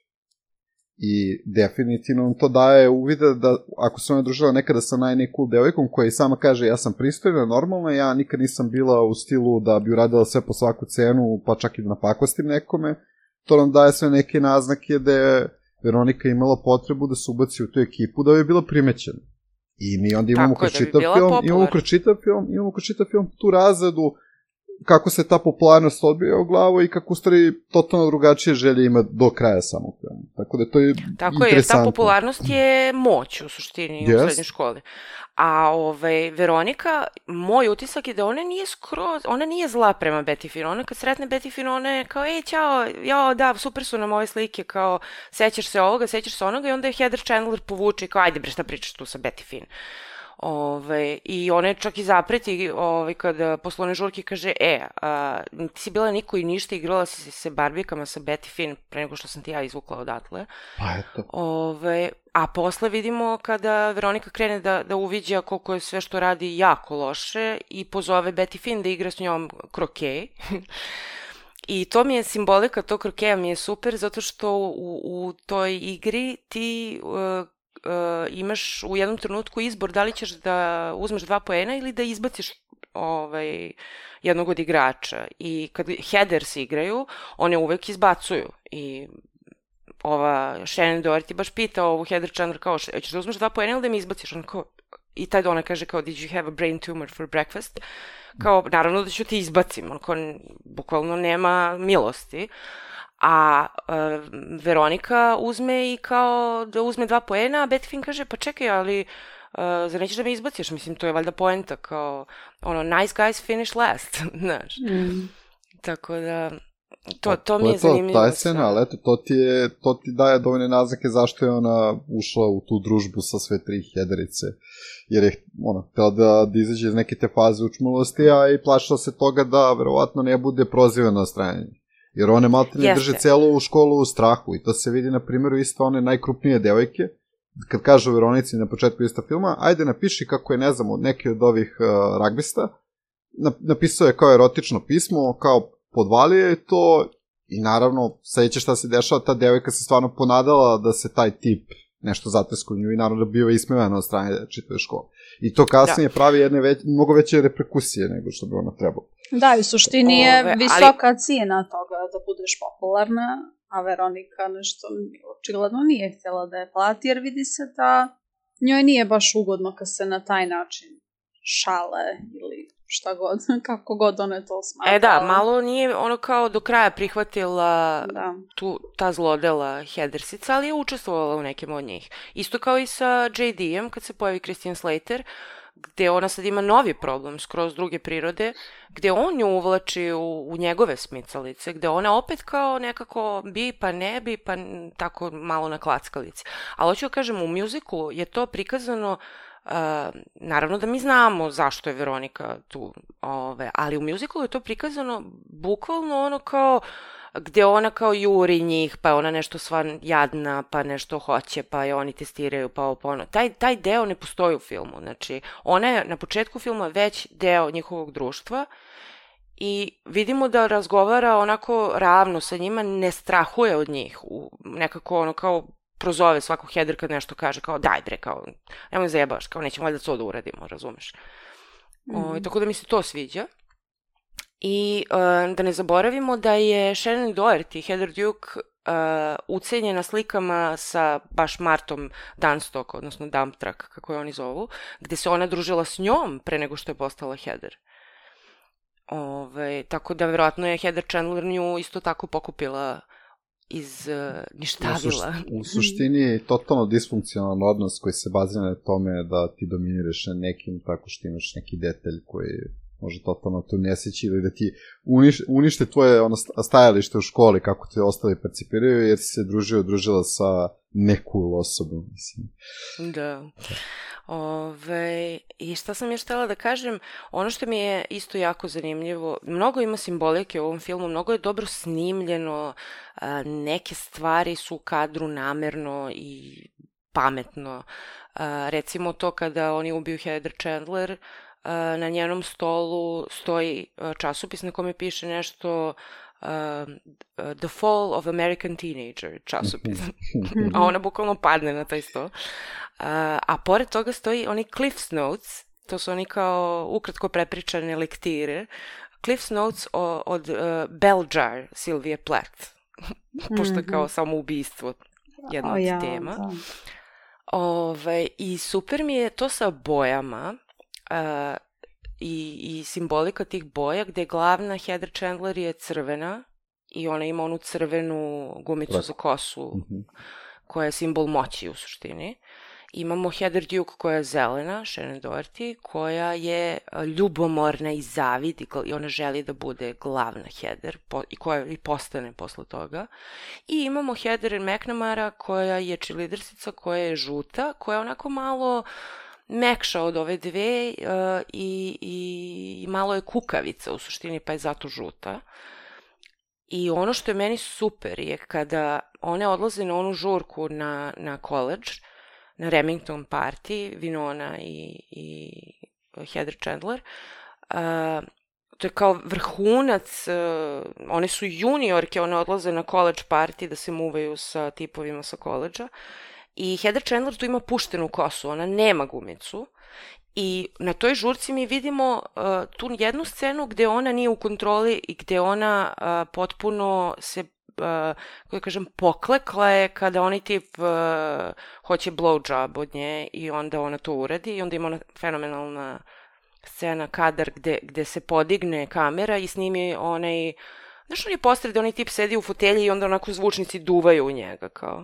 I definitivno on to daje uvida da ako se ona družila nekada sa najnecool devojkom koja i sama kaže ja sam pristojna, normalna, ja nikad nisam bila u stilu da bi uradila sve po svaku cenu, pa čak i da napakostim nekome, to nam daje sve neke naznake da je Veronika imala potrebu da se ubaci u tu ekipu da bi bila primećena. I mi onda imamo Tako je, kroz da bi čitav bila film, popularna. imamo kroz čitav film, imamo kroz čitav film tu razredu kako se ta popularnost odbija u glavu i kako u stvari totalno drugačije želje ima do kraja samog filma. Tako da to je Tako je, jer ta interesantno. popularnost je moć u suštini Yes. u srednjoj školi. A ovaj, Veronika, moj utisak je da ona nije skroz, ona nije zla prema Betty Finn. Ona kad sretne Betty Finn, ona je kao, ej, ćao, jao, da, super su nam ove slike, kao, sećaš se ovoga, sećaš se onoga, i onda je Heather Chandler povuče i kao, ajde bre, šta pričaš tu sa Betty Finn. Ove, I ona je čak i zapreti ove, kada poslovne žurke kaže, e, a, ti si bila niko i ništa, igrala si se barbikama sa Betty Finn pre nego što sam ti ja izvukla odatle. Pa eto. Ove, a posle vidimo kada Veronika krene da, da uviđa koliko je sve što radi jako loše i pozove Betty Finn da igra s njom krokej. I to mi je simbolika, to krokeja mi je super, zato što u, u toj igri ti uh, uh, imaš u jednom trenutku izbor da li ćeš da uzmeš dva poena ili da izbaciš ovaj, jednog od igrača. I kad headers igraju, one uvek izbacuju. I ova Shannon Doherty baš pita ovu Heather Chandler kao, ćeš da uzmeš dva poena ili da mi izbaciš? On kao, i tad ona kaže kao, did you have a brain tumor for breakfast? Kao, naravno da ću ti izbacim, on kao, bukvalno nema milosti. A uh, Veronika uzme i kao da uzme dva poena, a Betty Finn kaže, pa čekaj, ali uh, zar nećeš da me izbaciš? Mislim, to je valjda poenta, kao, ono, nice guys finish last, znaš. Mm. Tako da, to, to mi je zanimljivo. To je scena, ali eto, to ti, je, to ti daje dovoljne naznake zašto je ona ušla u tu družbu sa sve tri hederice. Jer je, ona, htjela da, da izađe iz neke te faze učmulosti, a i plašila se toga da, verovatno, ne bude prozivana na stranje. Jer one maltene ne drže celu školu u strahu i to se vidi na primjeru isto one najkrupnije devojke, kad kažu Veronici na početku ista filma, ajde napiši kako je, ne znam, neki od ovih uh, ragbista, napisao je kao erotično pismo, kao podvalio je to i naravno, sveće šta se dešava, ta devojka se stvarno ponadala da se taj tip nešto zatesko nju i naravno da biva ismevana od strane čitave škole. I to kasnije da. pravi jedne već, mnogo veće reperkusije nego što bi ona trebala. Da, u suštini je Ove, visoka ali... cijena toga da budeš popularna, a Veronika nešto očigledno nije htjela da je plati, jer vidi se da njoj nije baš ugodno kad se na taj način šale ili šta god, kako god one to smatrala. E da, malo nije ono kao do kraja prihvatila da. tu, ta zlodela Heddersica, ali je učestvovala u nekim od njih. Isto kao i sa J D-em, kad se pojavi Christian Slater, gde ona sad ima novi problem skroz druge prirode, gde on ju uvlači u, u njegove smicalice, gde ona opet kao nekako bi pa ne bi, pa tako malo na klackalici. Ali hoću da kažem, u muziklu je to prikazano. Uh, naravno da mi znamo zašto je Veronika tu, ove, ali u muzikalu je to prikazano bukvalno ono kao gde ona kao juri njih, pa je ona nešto sva jadna, pa nešto hoće, pa je oni testiraju, pa ovo, pa ono. Taj, taj deo ne postoji u filmu, znači ona je na početku filma već deo njihovog društva i vidimo da razgovara onako ravno sa njima, ne strahuje od njih, u, nekako ono kao prozove svakog Heather kad nešto kaže, kao daj bre, kao nemoj zajebaš, kao nećemo valjda to da uradimo, razumeš. Mm. O, tako da mi se to sviđa. I uh, da ne zaboravimo da je Shannon Doherty, Heather Duke, uh, ucenjena slikama sa baš Martom Dunstock, odnosno Dump Truck, kako je oni zovu, gde se ona družila s njom pre nego što je postala Heather. Ove, tako da verovatno je Heather Chandler nju isto tako pokupila iz uh, ništavila. U, sušt, u suštini je totalno disfunkcionalan odnos koji se bazira na tome da ti dominiraš na nekim tako što imaš neki detalj koji može totalno to nesjeći ili da ti uniš, unište tvoje ono, stajalište u školi kako te ostali percipiraju jer si se družio, družila sa neku osobu, mislim. Da. Ove, i šta sam još htjela da kažem, ono što mi je isto jako zanimljivo, mnogo ima simbolike u ovom filmu, mnogo je dobro snimljeno, neke stvari su u kadru namerno i pametno. Recimo to kada oni ubiju Heather Chandler, na njenom stolu stoji časopis na kome piše nešto Uh, The Fall of American Teenager časopis. A ona bukvalno padne na taj sto. Uh, a pored toga stoji oni Cliff's Notes, to su oni kao ukratko prepričane lektire. Cliff's Notes o, od uh, Bell Jar Sylvia Plath. Pošto je kao samo ubistvo jedna od oh, ja, tema. Da. Ove, I super mi je to sa bojama. Uh, I, i simbolika tih boja gde glavna Heather Chandler je crvena i ona ima onu crvenu gumicu Lako. za kosu mm-hmm. koja je simbol moći u suštini. Imamo Heather Duke koja je zelena, Shannon Doherty, koja je ljubomorna i zavidi i ona želi da bude glavna Heather po, i koja i postane posle toga. I imamo Heather McNamara koja je cheerleadersica, koja je žuta, koja je onako malo mekša od ove dve uh, i, i malo je kukavica u suštini, pa je zato žuta. I ono što je meni super je kada one odlaze na onu žurku na, na college, na Remington party, Winona i, i Heather Chandler, uh, to je kao vrhunac, uh, one su juniorke, one odlaze na college party da se muvaju sa tipovima sa koleđa i Heather Chandler tu ima puštenu kosu, ona nema gumicu i na toj žurci mi vidimo uh, tu jednu scenu gde ona nije u kontroli i gde ona uh, potpuno se Uh, kako kažem, poklekla je kada onaj tip uh, hoće blowjob od nje i onda ona to uradi i onda ima ona fenomenalna scena, kadar gde, gde se podigne kamera i snimi onaj, znaš on je poster gde onaj tip sedi u fotelji i onda onako zvučnici duvaju u njega kao.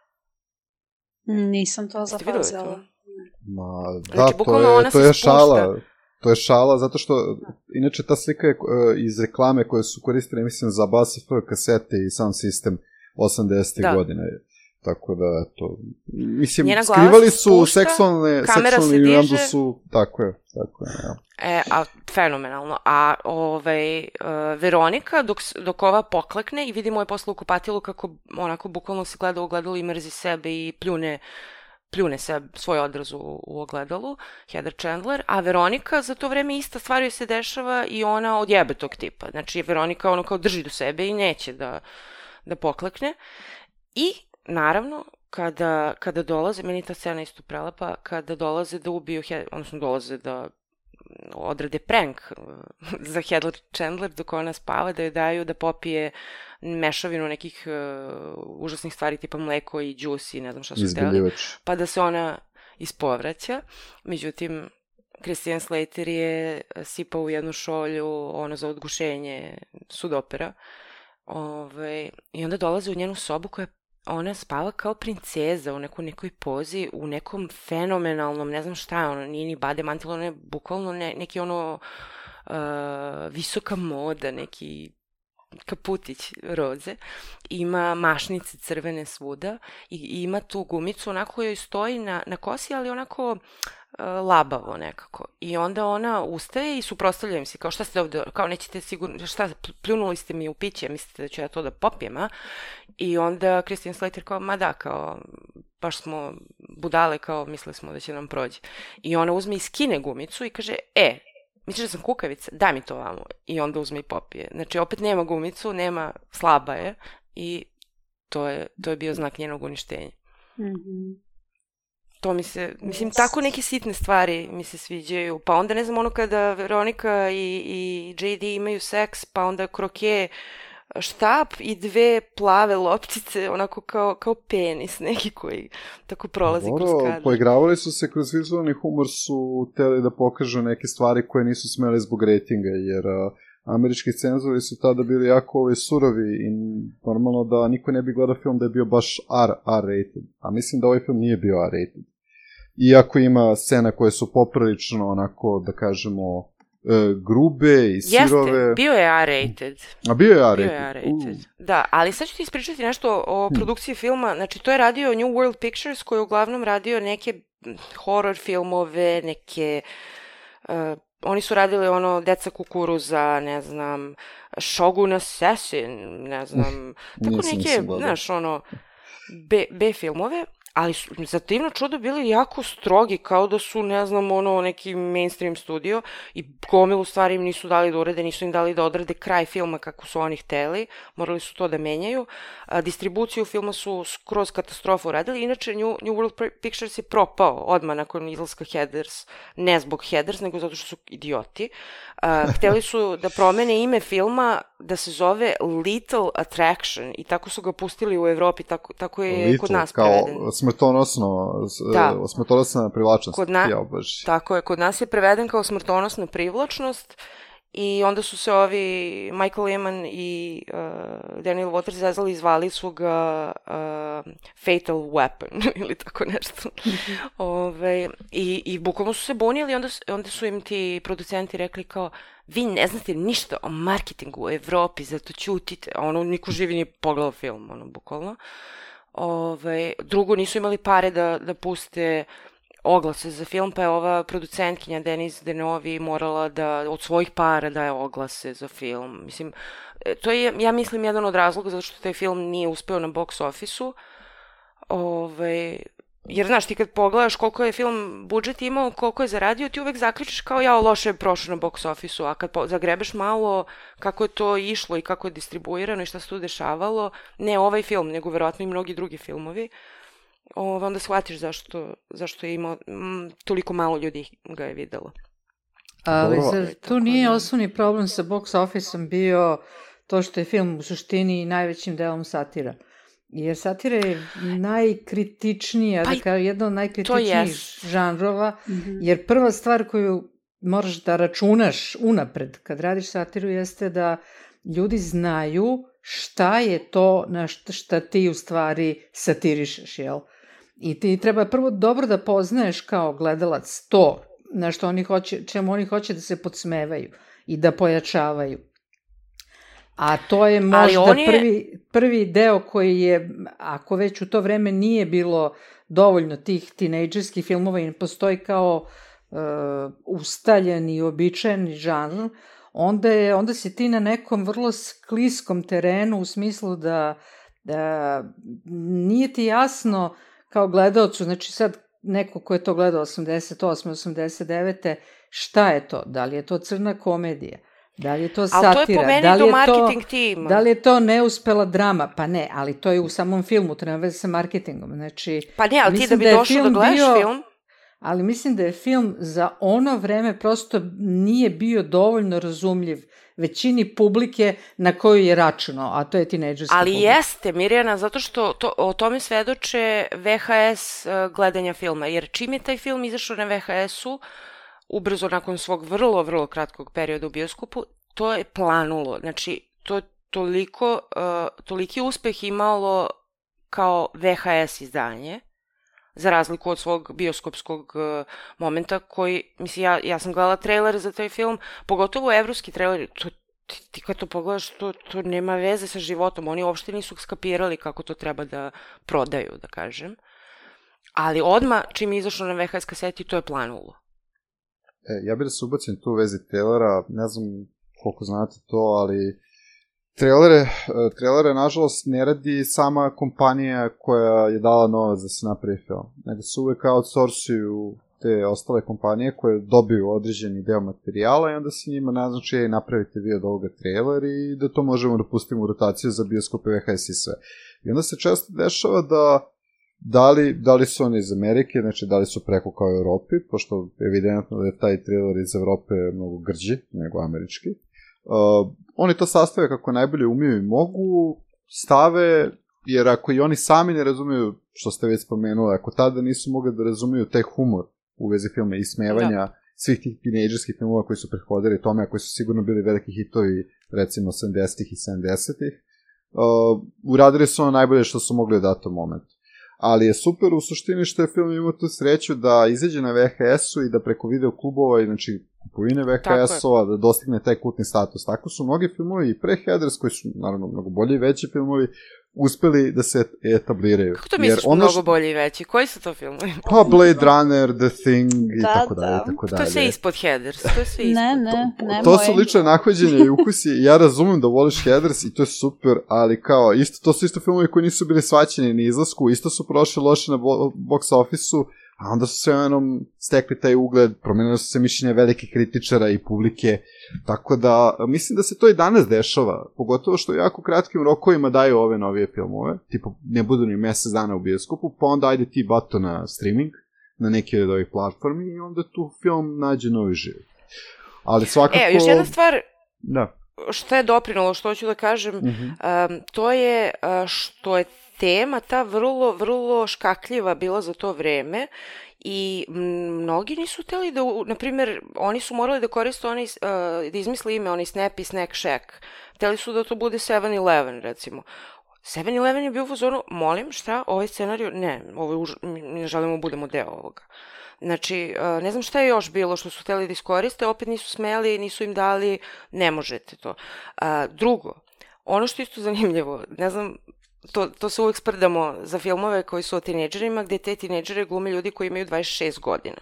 Nisam to zapazila. Ma, da, znači, to je, to je šala. To je šala, zato što, inače, ta slika je uh, iz reklame koje su koristili, mislim, za B A S F kasete i sound system osamdesete godine. Tako da, to... Mislim, skrivali su spušta, seksualne, seksualne innuendo su... Tako je, tako je, ja. E, a, fenomenalno. A, ovaj, uh, Veronika, dok, dok ova poklekne i vidimo je posle u kupatilu kako, onako, bukvalno se gleda u ogledalu i mrzi sebe i pljune pljune se svoj odraz u, u ogledalu, Heather Chandler, a Veronika za to vreme ista stvar joj se dešava i ona odjebe tog tipa. Znači, Veronika ono kao drži do sebe i neće da, da poklekne. I, naravno, kada, kada dolaze, meni ta scena isto prelepa, kada dolaze da ubiju, odnosno dolaze da odrade prank za Heather Chandler dok ona spava, da joj daju da popije mešavinu nekih uh, užasnih stvari tipa mleko i džus i ne znam šta su hteli, pa da se ona ispovraća. Međutim, Christian Slater je sipao u jednu šolju ono za odgušenje sudopera. Ove, I onda dolaze u njenu sobu koja ona spava kao princeza u nekoj, nekoj pozi, u nekom fenomenalnom, ne znam šta je ono, nije ni bade mantil, ono je bukvalno ne, neki ono uh, visoka moda, neki kaputić roze, ima mašnice crvene svuda i, i ima tu gumicu, onako joj stoji na, na kosi, ali onako uh, labavo nekako. I onda ona ustaje i suprotstavlja im se, kao šta ste ovde, kao nećete sigurno, šta, pljunuli ste mi u piće, mislite da ću ja to da popijem, a? I onda Christian Slater kao, ma da, kao, baš smo budale, kao, mislili smo da će nam prođe. I ona uzme i skine gumicu i kaže, e, misliš da sam kukavica? Daj mi to vamo. I onda uzme i popije. Znači, opet nema gumicu, nema, slaba je i to je, to je bio znak njenog uništenja. Mm-hmm. To mi se, mislim, yes. Tako neke sitne stvari mi se sviđaju. Pa onda, ne znam, ono kada Veronika i, i J D imaju seks, pa onda kroke štap i dve plave loptice, onako kao, kao penis neki koji tako prolazi Dobro, kroz kadar. Poigravali su se kroz vizualni humor, su hteli da pokažu neke stvari koje nisu smeli zbog rejtinga, jer a, američki cenzori su tada bili jako ovaj, surovi i normalno da niko ne bi gledao film da je bio baš R, R-rated. A mislim da ovaj film nije bio R-rated. Iako ima scena koje su poprilično onako, da kažemo, E, grube i sirove. Jeste, bio je R-rated. A bio je R-rated. Bio je R-rated. Uh. Da, ali sad ću ti ispričati nešto o hmm. produkciji filma. Znači, to je radio New World Pictures, koji je uglavnom radio neke horror filmove, neke... Uh, oni su radili ono Deca kukuruza, ne znam, Shogun Assassin, ne znam, tako neke, znaš, ono, B, B filmove. Ali su za divno čudo bili jako strogi, kao da su, ne znam, ono, neki mainstream studio i gomilu stvari im nisu dali da urede, nisu im dali da odrade kraj filma kako su oni hteli, morali su to da menjaju. A, distribuciju filma su skroz katastrofu uradili, inače New, New World Pictures je propao odmah nakon izlaska Heathers, ne zbog Heathers, nego zato što su idioti. A, hteli su da promene ime filma, da se zove Little Attraction i tako su ga pustili u Evropi, tako, tako je Little, kod nas preveden. Kao smrtonosno, da. smrtonosna privlačnost. Kod na... ja, tako je, kod nas je preveden kao smrtonosna privlačnost i onda su se ovi Michael Eman i uh, Daniel Waters zazali i zvali su ga uh, Fatal Weapon ili tako nešto. Ove, i, I bukvalno su se bunili i onda, onda su im ti producenti rekli kao vi ne znate ništa o marketingu u Evropi, zato ćutite. Ono, niko živi nije pogledao film, ono, bukvalno. Ove, drugo, nisu imali pare da, da puste oglase za film, pa je ova producentkinja Denise Denovi morala da od svojih para daje oglase za film. Mislim, to je, ja mislim, jedan od razloga zato što taj film nije uspeo na box office-u. Ove, Jer, znaš, ti kad pogledaš koliko je film budžet imao, koliko je zaradio, ti uvek zaključiš kao ja loše je prošlo na box office-u, a kad zagrebeš malo kako je to išlo i kako je distribuirano i šta se tu dešavalo, ne ovaj film, nego verovatno i mnogi drugi filmovi, o, onda shvatiš zašto, zašto je imao, m, toliko malo ljudi ga je videlo. Ali zar tu nije osnovni problem sa box office-om bio to što je film u suštini najvećim delom satira? Jer satira je najkritičnija, pa da kao jedna od najkritičnijih žanrova, mm-hmm. jer prva stvar koju moraš da računaš unapred kad radiš satiru jeste da ljudi znaju šta je to na šta, šta ti u stvari satirišeš, jel? I ti treba prvo dobro da poznaješ kao gledalac to na što oni hoće, čemu oni hoće da se podsmevaju i da pojačavaju. A to je možda je... prvi, prvi deo koji je, ako već u to vreme nije bilo dovoljno tih tinejdžerskih filmova i ne postoji kao uh, ustaljen i običajen žanr, onda, je, onda si ti na nekom vrlo skliskom terenu u smislu da, da nije ti jasno kao gledaocu, znači sad neko ko je to gledao osamdeset osme osamdeset devete šta je to? Da li je to crna komedija? Da li je to satira? Ali to je po meni da li do je marketing to, tima. Da li je to neuspela drama? Pa ne, ali to je u samom filmu, to nema veze sa marketingom. Znači, pa ne, ali ti da bi da došao da gledaš bio, film? Ali mislim da je film za ono vreme prosto nije bio dovoljno razumljiv većini publike na koju je računao, a to je tinejdžerska ali publika. Ali jeste, Mirjana, zato što to, o tome svedoče V H S gledanja filma, jer čim je taj film izašao na V H S-u, ubrzo nakon svog vrlo, vrlo kratkog perioda u bioskopu, to je planulo. Znači, to je toliko, uh, toliki uspeh imalo kao V H S izdanje, za razliku od svog bioskopskog uh, momenta koji, mislim, ja, ja sam gledala trailer za taj film, pogotovo evropski trailer, to, ti, ti kad to pogledaš, to, to nema veze sa životom, oni uopšte nisu skapirali kako to treba da prodaju, da kažem. Ali odmah, čim je izašlo na V H S kaseti, to je planulo. E, ja bih da se ubacim tu u vezi trailera, ne znam koliko znate to, ali trailere, trailere nažalost ne radi sama kompanija koja je dala novac da se napravi film, nego se uvek outsourcuju te ostale kompanije koje dobiju određeni deo materijala i onda se njima naznači i napravite vi od ovoga trailer i da to možemo da pustimo u rotaciju za bioskope, V H S i sve. I onda se često dešava da Da li, da li su oni iz Amerike, znači da li su preko kao Evropi, pošto evidentno da je taj trailer iz Evrope mnogo grđi nego američki. Uh, oni to sastave kako najbolje umiju i mogu, stave, jer ako i oni sami ne razumiju, što ste već spomenuli, ako tada nisu mogli da razumiju taj humor u vezi filma i smevanja da. svih tih tinejdžerskih filmova koji su prethodili tome, a koji su sigurno bili veliki hitovi, recimo osamdesetih i sedamdesetih, uh, uradili su ono najbolje što su mogli u datom momentu. Ali je super u suštini što je film imao tu sreću da izađe na V H S-u i da preko video klubova i znači kupovine V H S-ova da dostigne taj kultni status. Tako su mnogi filmovi i pre Heathers, koji su naravno mnogo bolji i veći filmovi, uspeli da se etabliraju. Kako to misliš ono mnogo bolji i veći? Koji su to filmovi? Pa Blade Runner, The Thing i da, tako da. dalje, tako dalje. To je sve ispod Heathers, to je sve ispod. Ne, ne, to, ne to moje. su lične nahođenja i ukusi, ja razumem da voliš Heathers i to je super, ali kao, isto, to su isto filmovi koji nisu bili svaćeni ni izlasku, isto su prošli loše na bo- box office-u, a onda su sve jednom stekli taj ugled, promenili su se mišljenja velikih kritičara i publike, tako da mislim da se to i danas dešava, pogotovo što jako kratkim rokovima daju ove novije filmove, tipo ne budu ni mesec dana u bioskopu, pa onda ajde ti bato na streaming, na neke od ovih platformi i onda tu film nađe novi život. Ali svakako... E, još jedna stvar... Da. Što je doprinalo, što hoću da kažem, uh-huh. um, to je uh, što je tema ta vrlo, vrlo škakljiva bila za to vreme i mnogi nisu hteli da, na primjer, oni su morali da koriste onaj, uh, da izmisli ime, onaj Snap i Snack Shack. Hteli su da to bude seven eleven, recimo. seven eleven je bio u fazonu, molim, šta, ovaj scenariju, ne, ovo je už... mi ne želimo budemo deo ovoga. Znači, ne znam šta je još bilo što su hteli da iskoriste, opet nisu smeli, nisu im dali, ne možete to. Drugo, ono što je isto zanimljivo, ne znam, to, to se uvek sprdamo za filmove koji su o tinejdžerima, gde te tinejdžere glume ljudi koji imaju dvadeset šest godina.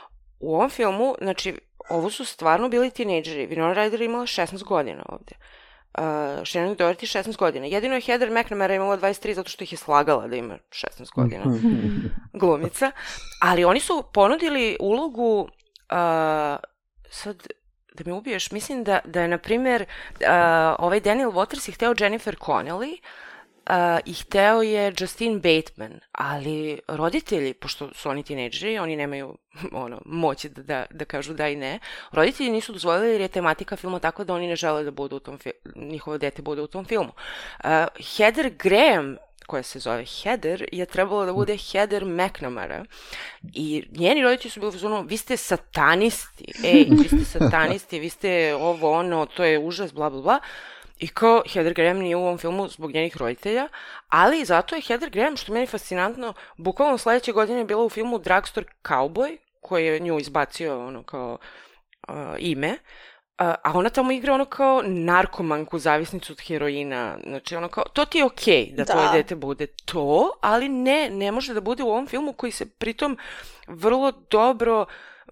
U ovom filmu, znači, ovo su stvarno bili tinejdžeri. Winona Ryder imala šesnaest godina ovde. Uh, Shannon Doherty šesnaest godina. Jedino je Heather McNamara imala dvadeset tri zato što ih je slagala da ima šesnaest godina. Glumica. Ali oni su ponudili ulogu, uh, sad da me ubiješ, mislim da, da je, na primjer, uh, ovaj Daniel Waters je hteo Jennifer Connelly uh, i hteo je Justine Bateman, ali roditelji, pošto su oni tinejdžeri, oni nemaju ono, moći da, da, da kažu da i ne, roditelji nisu dozvolili jer je tematika filma tako da oni ne žele da budu u tom filmu, njihovo dete bude u tom filmu. Uh, Heather Graham, koja se zove Heather, je trebalo da bude Heather McNamara i njeni roditelji su bili u fazonu, vi ste satanisti, ej, vi ste satanisti, vi ste ovo, ono, to je užas, bla, bla, bla. I kao Heather Graham nije u ovom filmu zbog njenih roditelja, ali zato je Heather Graham, što je meni fascinantno, bukvalno sledeće godine je bila u filmu Drugstore Cowboy, koji je nju izbacio ono kao uh, ime, a ona tamo igra ono kao narkomanku, zavisnicu od heroina, znači ono kao, to ti je okej okay da, da tvoje dete bude to, ali ne, ne može da bude u ovom filmu koji se pritom vrlo dobro,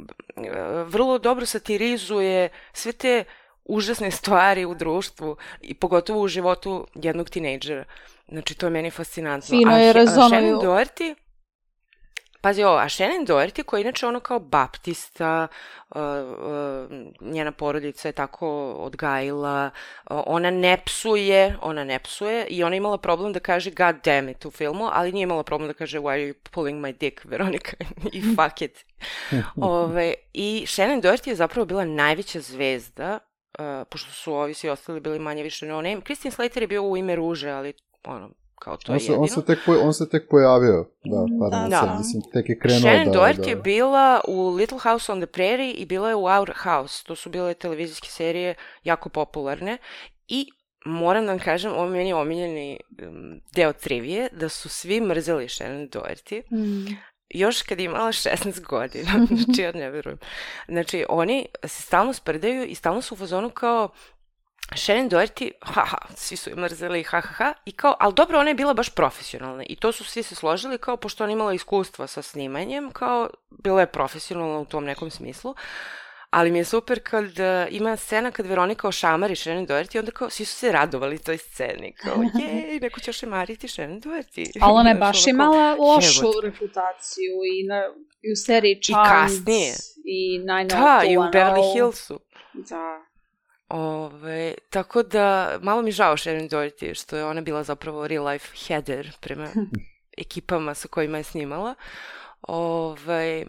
vrlo dobro satirizuje sve te užasne stvari u društvu i pogotovo u životu jednog tinejdžera. Znači, to je meni fascinantno. Fino je razonuju. Shannon Doherty, pazi ovo, a Shannon Doherty koja je inače ono kao baptista, uh, uh, njena porodica je tako odgajila, uh, ona ne psuje, ona ne psuje i ona imala problem da kaže God damn it u filmu, ali nije imala problem da kaže why are you pulling my dick, Veronika, i fuck it. Ove, i Shannon Doherty je zapravo bila najveća zvezda, uh, pošto su ovi svi ostali bili manje više no name. Christian Slater je bio u Ime ruže, ali ono, kao to on je se, jedino. On se, tek, on se tek pojavio, da, pardon, da. Sad, mislim, tek je krenuo Shannon da... Doherty da... je bila u Little House on the Prairie i bila je u Our House. To su bile televizijske serije jako popularne i moram da vam kažem, ovo je meni omiljeni um, deo trivije, da su svi mrzeli Shannon Doherty. Mm. Još kad je imala šesnaest godina, znači ja ne verujem. Znači, oni se stalno sprdaju i stalno su u fazonu kao Shannon Doherty, haha, svi su je mrzeli, ha, ha, ha, i kao, ali dobro, ona je bila baš profesionalna i to su svi se složili kao, pošto ona imala iskustva sa snimanjem, kao, bila je profesionalna u tom nekom smislu, ali mi je super kad uh, ima scena kad Veronika ošamari Shannon Doherty i onda kao, svi su se radovali toj sceni, kao, jej, neko će ošamariti Shannon Doherty. Ali ona je baš imala lošu reputaciju i, na, i u seriji Charmed. I kasnije. I Nine Da, i u Beverly Hillsu. Da. Ove, tako da, malo mi žao Shannon Doherty, što je ona bila zapravo real life Heather prema ekipama sa kojima je snimala. Ove,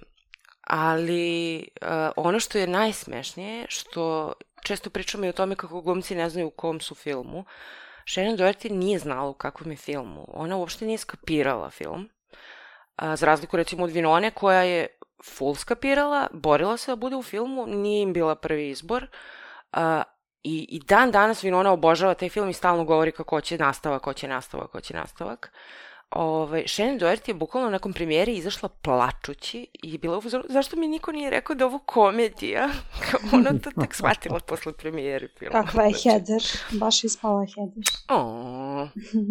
ali uh, ono što je najsmešnije, što često pričamo i o tome kako glumci ne znaju u kom su filmu, Shannon Doherty nije znala u kakvom je filmu. Ona uopšte nije skapirala film. Uh, za razliku recimo od Vinone koja je full skapirala, borila se da bude u filmu, nije im bila prvi izbor. Uh, i, i dan danas Winona obožava taj film i stalno govori kako hoće nastavak, hoće nastavak, hoće nastavak. Ove, Shannon Doherty je bukvalno nakon premijere izašla plačući i bila u fazonu, zašto mi niko nije rekao da je ovo komedija? Ona to tek shvatila posle premijere filma. Kakva je Heather, baš ispala Heather. Oh.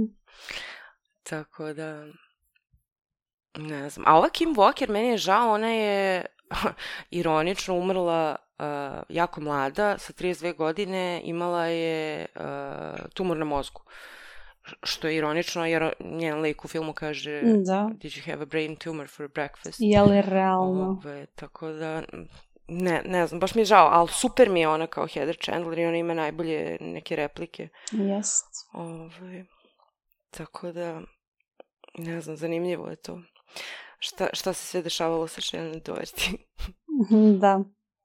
Tako da, ne znam. A ova Kim Walker, meni je žao, ona je ironično umrla uh, jako mlada, sa trideset dve godine, imala je uh, tumor na mozgu. Što je ironično, jer njen lik u filmu kaže da. Did you have a brain tumor for breakfast? Je li realno? Ove, tako da, ne, ne znam, baš mi je žao, ali super mi je ona kao Heather Chandler i ona ima najbolje neke replike. Jest. Ove, tako da, ne znam, zanimljivo je to. Šta, šta se sve dešavalo sa Shannon Doherty? Da.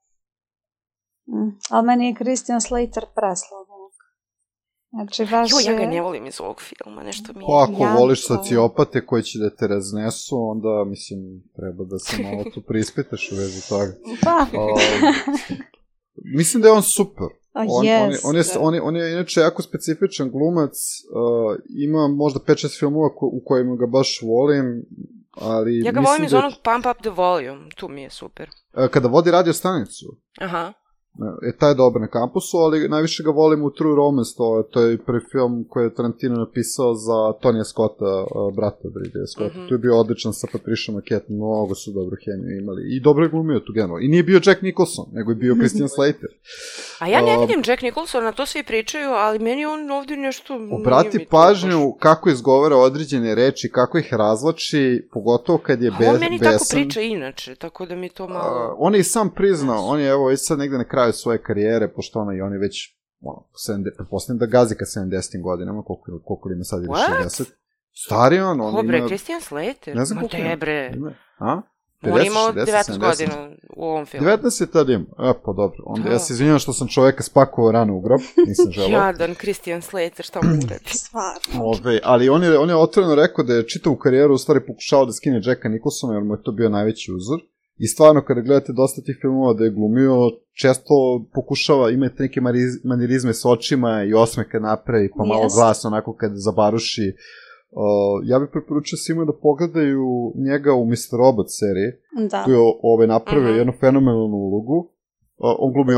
Ali meni je Christian Slater preslao. Znači, baš... Jo, ja ga ne volim iz ovog filma, nešto mi je... Pa, ako ja, voliš to... sociopate koji će da te raznesu, onda, mislim, treba da se malo tu prispitaš u vezi toga. Pa. Uh, mislim da je on super. Oh, on, yes, on, je, on, je, on, je, on je inače jako specifičan glumac, uh, ima možda pet šest filmova ko, u kojima ga baš volim, ali... Ja ga volim iz da... onog Pump Up the Volume, tu mi je super. Uh, kada vodi radio stanicu. Aha. E, taj je dobar na kampusu, ali najviše ga volim u True Romance, to, to je prvi film koji je Tarantino napisao za Tonija Scotta, uh, brata Ridleya Scotta. Mm-hmm. Tu je bio odličan sa Patricia Arquette, mnogo su dobru hemiju imali. I dobro je glumio tu generalno. I nije bio Jack Nicholson, nego je bio Christian Slater. A ja ne vidim Jack Nicholsona, to svi pričaju, ali meni on ovdje nešto... Obrati pažnju baš... kako izgovara određene reči, kako ih razlači, pogotovo kad je besan. On meni besan. Tako priča inače, tako da mi to malo... Uh, on je i sam priznao, on je evo već sad negde na kraju svoje karijere, pošto ono i on je već, ono, pretpostavljam da gazi ka sedamdesetim godinama, koliko, koliko ima sad ili šezdeset. Stari on, on Ko bre, ima... Christian Slater? Ne znam koliko ima. bre. A? On je imao devetnaest godina u ovom filmu. devetnaest je tad im. E, pa dobro. Onda, ja se izvinjam što sam čoveka spakovao rano u grob. Nisam želao. Jadan, Christian Slater, šta mu uradi? Stvarno. Ove, ali on je, on je otvoreno rekao da je čitavu karijeru u stvari pokušao da skine Jacka Nicholsona, jer mu je to bio najveći uzor. I stvarno, kada gledate dosta tih filmova da je glumio, često pokušava, imati neke manirizme s očima i osme kad napravi, pa malo yes. glas onako kad zabaruši. Uh, ja bih preporučio svima da pogledaju njega u mister Robot seriji, da. koji je ove, napravio mm-hmm. jednu fenomenalnu ulogu. Uh, on glumi...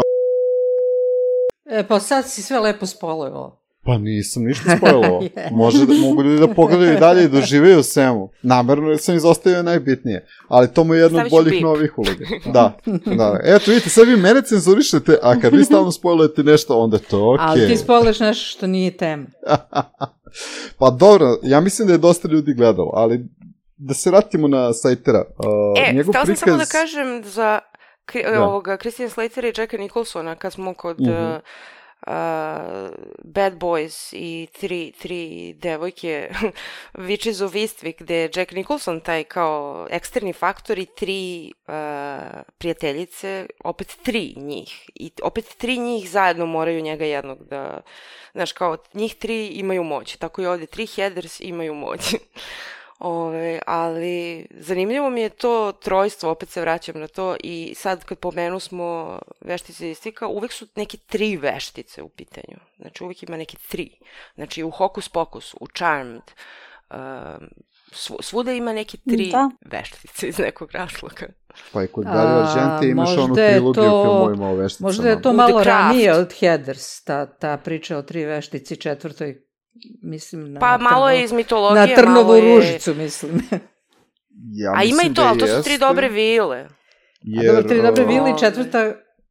E, pa sad si sve lepo spojlovao. Pa nisam ništa spojlovao. yeah. Može da, mogu ljudi da pogledaju i dalje i doživaju svemu. Namerno sam izostavio najbitnije. Ali to mu je jedna od boljih bip. novih uloga. Da, da. Eto, vidite, sad vi mene cenzurišete, a kad vi stalno spojlujete nešto, onda to okej. Okay. Ali ti spojluješ nešto što nije tema. Pa dobro, ja mislim da je dosta ljudi gledalo, ali da se vratimo na Slatera. Uh, e, htela prikaz... sam samo da kažem za kri- ovoga Christian Slatera i Jacka Nicholsona, kad smo kod uh-huh. uh, uh, Bad Boys i tri, tri devojke Witches of Eastwick, gde je Jack Nicholson taj kao eksterni faktor i tri uh, prijateljice, opet tri njih. I opet tri njih zajedno moraju njega jednog da... Znaš, kao, njih tri imaju moć, tako i ovdje, tri Heathers imaju moć. Ove, ali zanimljivo mi je to trojstvo, opet se vraćam na to, i sad kad pomenu smo veštice Eastwicka, uvek su neke tri veštice u pitanju. Znači, uvek ima neke tri. Znači, u Hokus Pokusu, u Charmed, um, sv- svuda ima neke tri da. veštice iz nekog razloga. Pa i kod Dario Argente imaš onu trilogiju to... filmovima o vešticama. Možda je to malo ranije od Heathers, ta, ta priča o tri veštici, četvrtoj, mislim, na, pa, trno, malo je iz mitologije, na Trnovu malo je... ružicu, mislim. Ja a ima i to, ali to su tri dobre vile. Jer... A dobro, tri dobre vile i četvrta...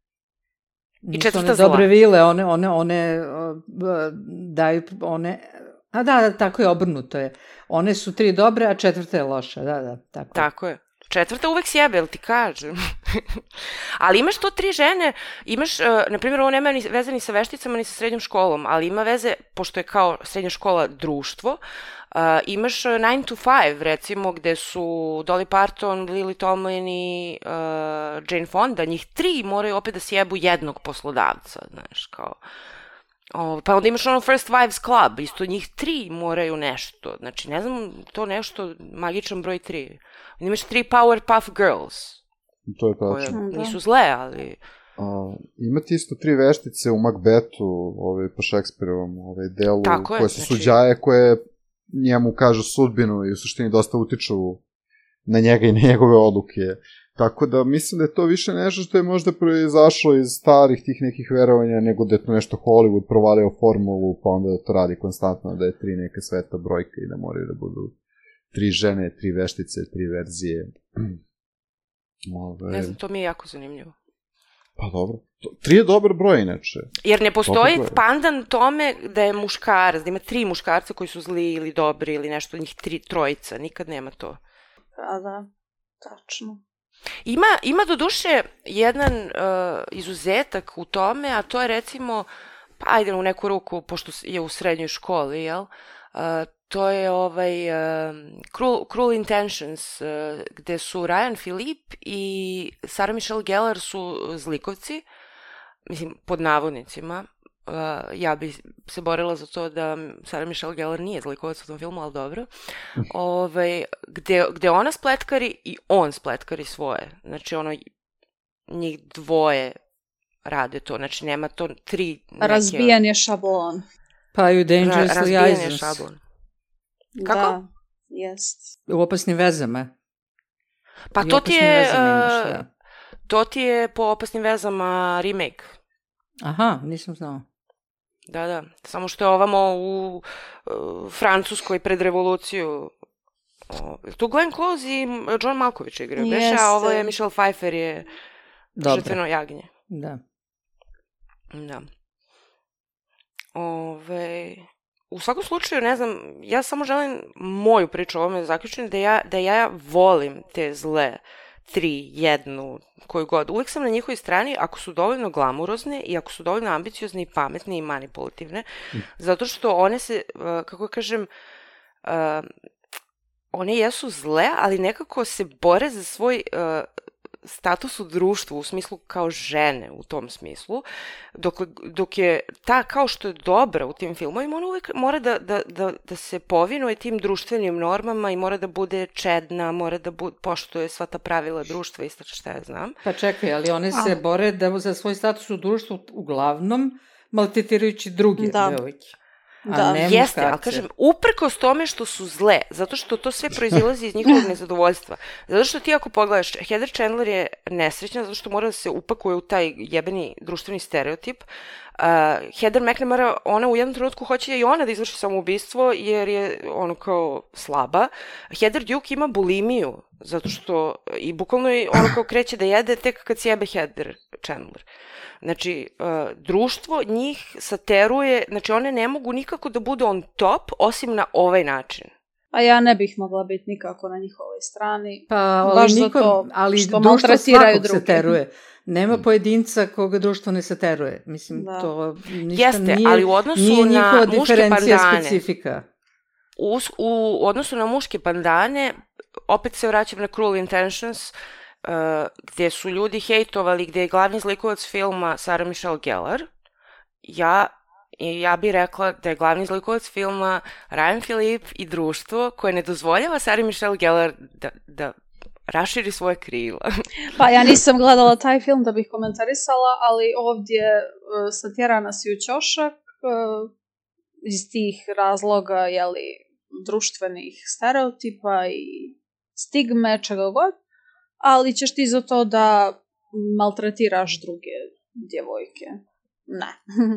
I četvrta one zla. Dobre vile, one, one, one uh, daju, one... A da, da, tako je, obrnuto je. One su tri dobre, a četvrta je loša, da, da, tako. Tako je. Četvrta uvek sjebe, jel ti kažem. Ali imaš to tri žene, imaš, uh, na primjer, ovo nema ni veze ni sa vešticama, ni sa srednjom školom, ali ima veze, pošto je kao srednja škola društvo, uh, imaš nine to five, recimo, gde su Dolly Parton, Lily Tomlin i uh, Jane Fonda, njih tri moraju opet da sjebu jednog poslodavca, znaš, kao... O, pa onda imaš ono First Wives Club, isto njih tri moraju nešto, znači ne znam, to nešto, magičan broj tri. Imaš tri Powerpuff Girls, to je koje nisu zle, ali... A, imate isto tri veštice u Macbethu, ovaj, po Shakespeareovom ovaj, delu, tako koje je, su znači... suđaje, koje njemu kažu sudbinu i u suštini dosta utiču na njega i na njegove odluke. Tako da mislim da je to više nešto što je možda proizašlo iz starih tih nekih verovanja, nego da je to nešto Hollywood provalio formulu, pa onda da to radi konstantno, da je tri neka sveta brojka i da moraju da budu tri žene, tri veštice, tri verzije. Ove... Ne znam, to mi je jako zanimljivo. Pa dobro. Tri je dobar broj, inače. Jer ne postoji pandan tome da je muškarac, da ima tri muškarca koji su zli ili dobri ili nešto, njih tri, trojica, nikad nema to. Pa da, tačno. Ima, ima do duše jedan uh, izuzetak u tome, a to je recimo, pa ajde u neku ruku, pošto je u srednjoj školi, jel? Uh, to je ovaj uh, Cruel, Cruel Intentions, uh, gde su Ryan Philippe i Sarah Michelle Gellar su zlikovci, mislim, pod navodnicima. Uh, ja bi se borila za to da Sarah Michelle Gellar nije zlikovac u tom filmu, ali dobro. Ove, gde, gde ona spletkari i on spletkari svoje. Znači, ono, njih dvoje rade to. Znači, nema to tri neke... Razbijan je šablon. Pa i u Dangerously Ra- Razbijan Islands. je šablon. Kako? Da, jest. U opasnim vezama. Pa I to ti je... Imaš, uh, to ti je po opasnim vezama remake. Aha, nisam znao. Da, da. Samo što je ovamo u uh, Francuskoj pred revoluciju. O, tu Glenn Close i John Malkovich igraju. Beše, a ovo je Michelle Pfeiffer je žrtveno jagnje. Da. Da. Ove, u svakom slučaju, ne znam, ja samo želim moju priču o ovome zaključiti, da ja, da ja volim te zle tri, jednu, koju god. Uvijek sam na njihovoj strani ako su dovoljno glamurozne i ako su dovoljno ambiciozne i pametne i manipulativne, zato što one se, kako kažem, one jesu zle, ali nekako se bore za svoj status u društvu, u smislu kao žene u tom smislu, dok, dok je ta kao što je dobra u tim filmovima, ona uvijek mora da, da, da, da se povinuje tim društvenim normama i mora da bude čedna, mora da bude, poštuje sva ta pravila društva i šta ja znam. Pa čekaj, ali one se A. bore da za svoj status u društvu uglavnom maltretirajući druge devojke. Da, jeste, ali kažem, uprkos tome što su zle, zato što to sve proizilazi iz njihovog nezadovoljstva. Zato što ti ako pogledaš, Heather Chandler je nesrećna zato što mora da se upakuje u taj jebeni društveni stereotip. Uh, Heather McNamara, ona u jednom trenutku hoće i ona da izvrši samoubistvo jer je ono kao slaba. Heather Duke ima bulimiju, zato što i bukvalno je ono kao kreće da jede tek kad sjebe Heather Chandler. Znači, uh, društvo njih sateruje, znači one ne mogu nikako da budu on top, osim na ovaj način. A ja ne bih mogla biti nikako na njihovoj strani. Pa, ali baš nikom, zato ali što maltretiraju druge. Sateruje. Nema pojedinca koga društvo ne sateruje. Mislim, da. To ništa Jeste, nije, ali u odnosu nije na muške pandane, specifika. U, u odnosu na muške pandane, opet se vraćam na Cruel Intentions, Uh, gdje su ljudi hejtovali, gdje je glavni zlikovac filma Sarah Michelle Gellar, ja, ja bih rekla da je glavni zlikovac filma Ryan Philippe i društvo koje ne dozvoljava Sarah Michelle Gellar da, da raširi svoje krila. Pa ja nisam gledala taj film da bih komentarisala, ali ovdje uh, satjera nas i u ćošak uh, iz tih razloga, jeli, društvenih stereotipa i stigme, čega god. Ali ćeš ti za to da maltretiraš druge djevojke. Ne.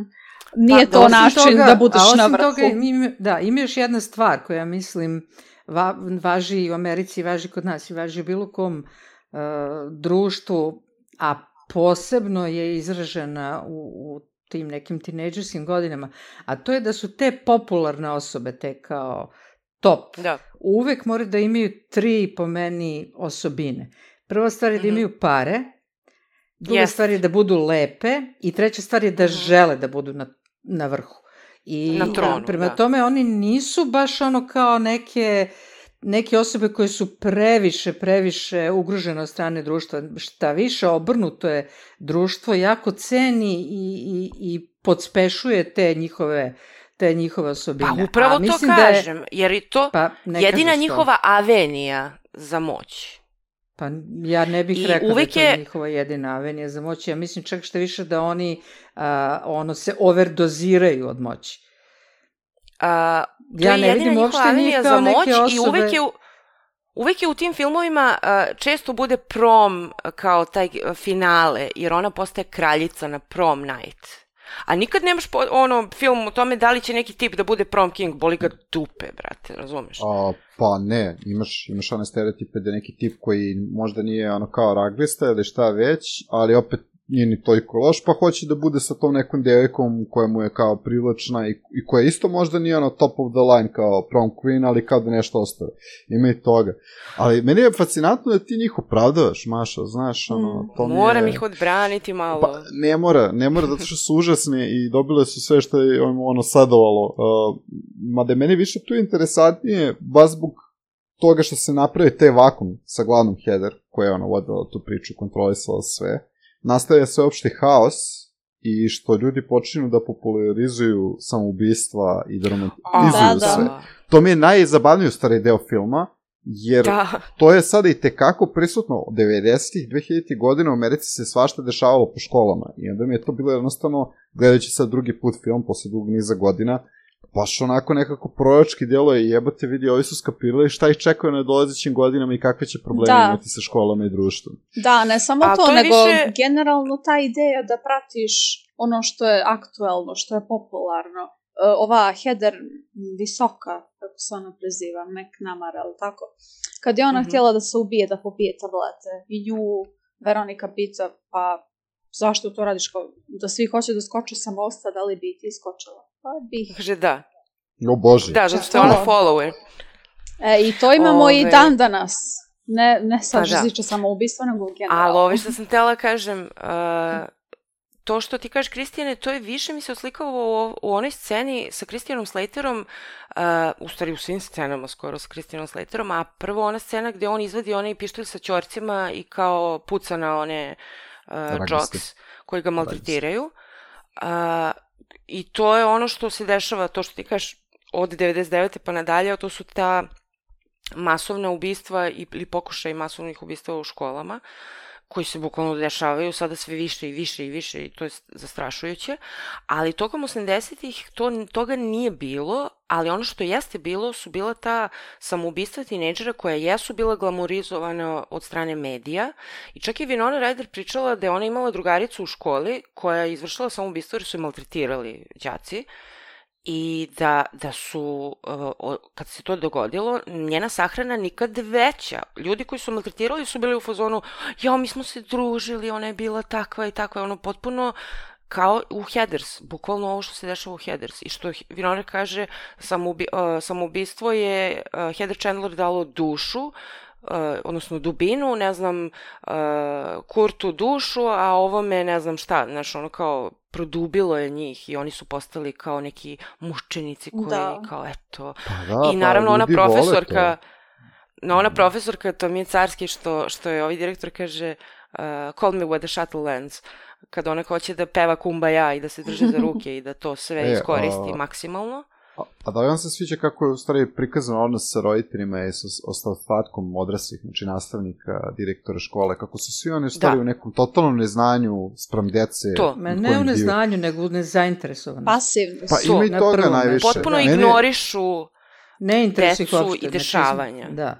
Nije pa, to način toga, da budeš na vrhu. Toga, ima, da, ima još jedna stvar koja, mislim, va, važi i u Americi, važi kod nas i važi u bilo kom uh, društvu, a posebno je izražena u, u tim nekim tinejdžerskim godinama, a to je da su te popularne osobe, te kao top, da. Uvek moraju da imaju tri, po meni, osobine. Prva stvar je da imaju pare, druga yes. stvar je da budu lepe i treća stvar je da mm-hmm. žele da budu na, na vrhu. I na tronu, prema da. tome oni nisu baš ono kao neke, neke osobe koje su previše, previše ugrožene od strane društva. Šta više, obrnuto je, društvo jako ceni i, i, i podspešuje te njihove te njihove osobine. Pa upravo A, to kažem, je, jer je to pa, jedina njihova to. avenija za moć. Pa ja ne bih I rekla da je to je... njihova jedina avenija za moć. Ja mislim čak što više da oni a, ono se overdoziraju od moći. A, to ja je ne jedina njihova avenija za moć osobe... i uvek je, uvek je u tim filmovima a, često bude prom kao taj finale, jer ona postaje kraljica na prom night. A nikad nemaš po, ono film o tome da li će neki tip da bude prom king, boli ga dupe, brate, razumeš? A, pa ne, imaš, imaš one stereotipe da neki tip koji možda nije ono kao raglista ili šta već, ali opet nije ni toliko loš, pa hoće da bude sa tom nekom devojkom koja mu je kao privlačna i, i koja isto možda nije ono top of the line kao prom queen, ali kao da nešto ostave. Ima i toga. Ali meni je fascinantno da ti njih opravdavaš, Maša, znaš, ono... To Moram je... ih odbraniti malo. Pa, ne mora, ne mora, zato što su užasne i dobile su sve što je ono sadovalo. Uh, mada je meni više tu interesantnije, baš zbog toga što se napravi te vakum sa glavnom Heather, koja je ono vodila tu priču, kontrolisala sve. Nastaje se opšti haos i što ljudi počinju da popularizuju samoubistva i da romantizuju sve. Da. To mi je najzabavniji stari deo filma, jer da. to je sada i tekako prisutno od devedesetih, dvehiljaditih godina u Americi se svašta dešavalo po školama i onda mi je to bilo jednostavno, gledajući sad drugi put film posle dugog niza godina, baš onako nekako proročki djelo je jebate vidi, ovi su skapirali šta ih čekaju na dolazećim godinama i kakve će probleme da. imati sa školama i društvom. Da, ne samo to, to nego više... generalno ta ideja da pratiš ono što je aktuelno, što je popularno. Ova Heather Visoka, kako se ona preziva, McNamara, ali tako. Kad je ona mm-hmm. htjela da se ubije, da popije tablete i nju Veronika pita, pa zašto to radiš, kao da svi hoće da skoče sa mosta, da li bi ti skočila? Pa bih. Kaže da. O Bože. Da, zato što je ona follower. E, i to imamo Ove... i dan danas. Ne, ne sad Pa što da. se tiče samoubistva, nego generalno. Ali ovo što sam htjela kažem, uh, to što ti kažeš Kristijane, to je više mi se oslikalo u, u onoj sceni sa Christianom Slaterom, uh, u stvari u svim scenama skoro sa Christianom Slaterom, a prvo ona scena gdje on izvadi onaj pištolj sa ćorcima i kao puca na one uh, jocks koji ga maltretiraju. Uh, I to je ono što se dešava, to što ti kažeš od devedeset devete pa nadalje, to su ta masovna ubistva ili pokušaj masovnih ubistva u školama, koji se bukvalno dešavaju sada sve više i više i više i to je zastrašujuće, ali tokom osamdesetih to, toga nije bilo, ali ono što jeste bilo su bila ta samoubistva tinejdžera koja jesu bila glamorizovana od strane medija i čak je Winona Ryder pričala da je ona imala drugaricu u školi koja je izvršila samoubistvo jer su je maltretirali đaci i da, da su, uh, kad se to dogodilo, njena sahrana nikad veća. Ljudi koji su maltretirali su bili u fazonu, jao, mi smo se družili, ona je bila takva i takva, ono potpuno kao u Heathers, bukvalno ovo što se dešava u Heathers. I što Winona kaže, samoubi, uh, samoubistvo je uh, Heather Chandler dalo dušu, Uh, odnosno dubinu, ne znam, uh, Kurtu dušu, a ovome ne znam šta, znaš, ono kao produbilo je njih i oni su postali kao neki mučenici koji, da. Kao eto, pa da, i naravno pa, ona profesorka, no ona profesorka, to mi je carski što, što je ovaj direktor kaže, uh, call me where the shuttle lands, kad ona hoće da peva Kumbaya i da se drže za ruke i da to sve e, iskoristi a... maksimalno. A, a da li vam se sviđa kako je u stvari prikazan odnos sa roditeljima i sa ostatkom odraslih, znači nastavnika, direktora škole, kako su svi oni u stvari da. U nekom totalnom neznanju sprem dece. To, me ne u neznanju, nego u nezainteresovanosti. Pasivno. Pa ima i toga prvom, najviše. Potpuno Mene... ignorišu ne decu i dešavanja. Da.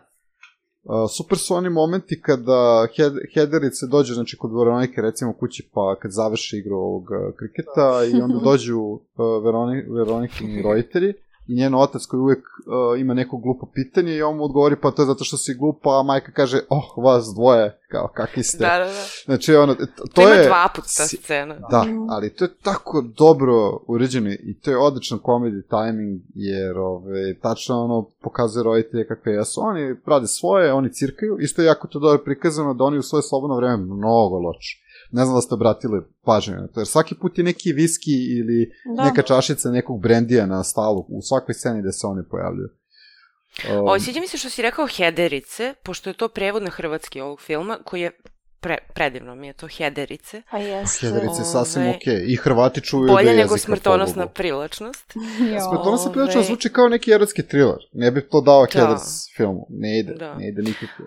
Uh, super su oni momenti kada Hed, Hederice dođe, znači kod Veronike recimo kući pa kad završi igru ovog uh, kriketa i onda dođu uh, Veroni, Veronikini roditelji i njen otac koji uvijek uh, ima neko glupo pitanje i on mu odgovori pa to je zato što si glupa, a majka kaže oh, vas dvoje, kao kakvi ste. Da, da, da. Znači ono, to, to je... ima dva puta ta scena. Da, ali to je tako dobro uređeno i to je odličan comedy timing jer ove, tačno ono pokazuje roditelje kakve jesu. Oni rade svoje, oni cirkaju, isto je jako to dobro prikazano da oni u svoje slobodno vreme mnogo loče. Ne znam da ste obratili pažnju na to, jer svaki put je neki viski ili da. Neka čašica nekog brendija na stalu u svakoj sceni gde se oni pojavljaju. Um, o, sviđa mi se što si rekao Hederice, pošto je to prevod na hrvatski ovog filma, koji je pre, predivno mi je to Hederice. A jeste. Hederice je sasvim okej. Okay. I Hrvati čuju bolje da je nego smrtonosna privlačnost. Smrtonosna privlačnost zvuči kao neki erotski thriller. Ne bih to dao Heders filmu. Ne ide, da. ne ide nikako.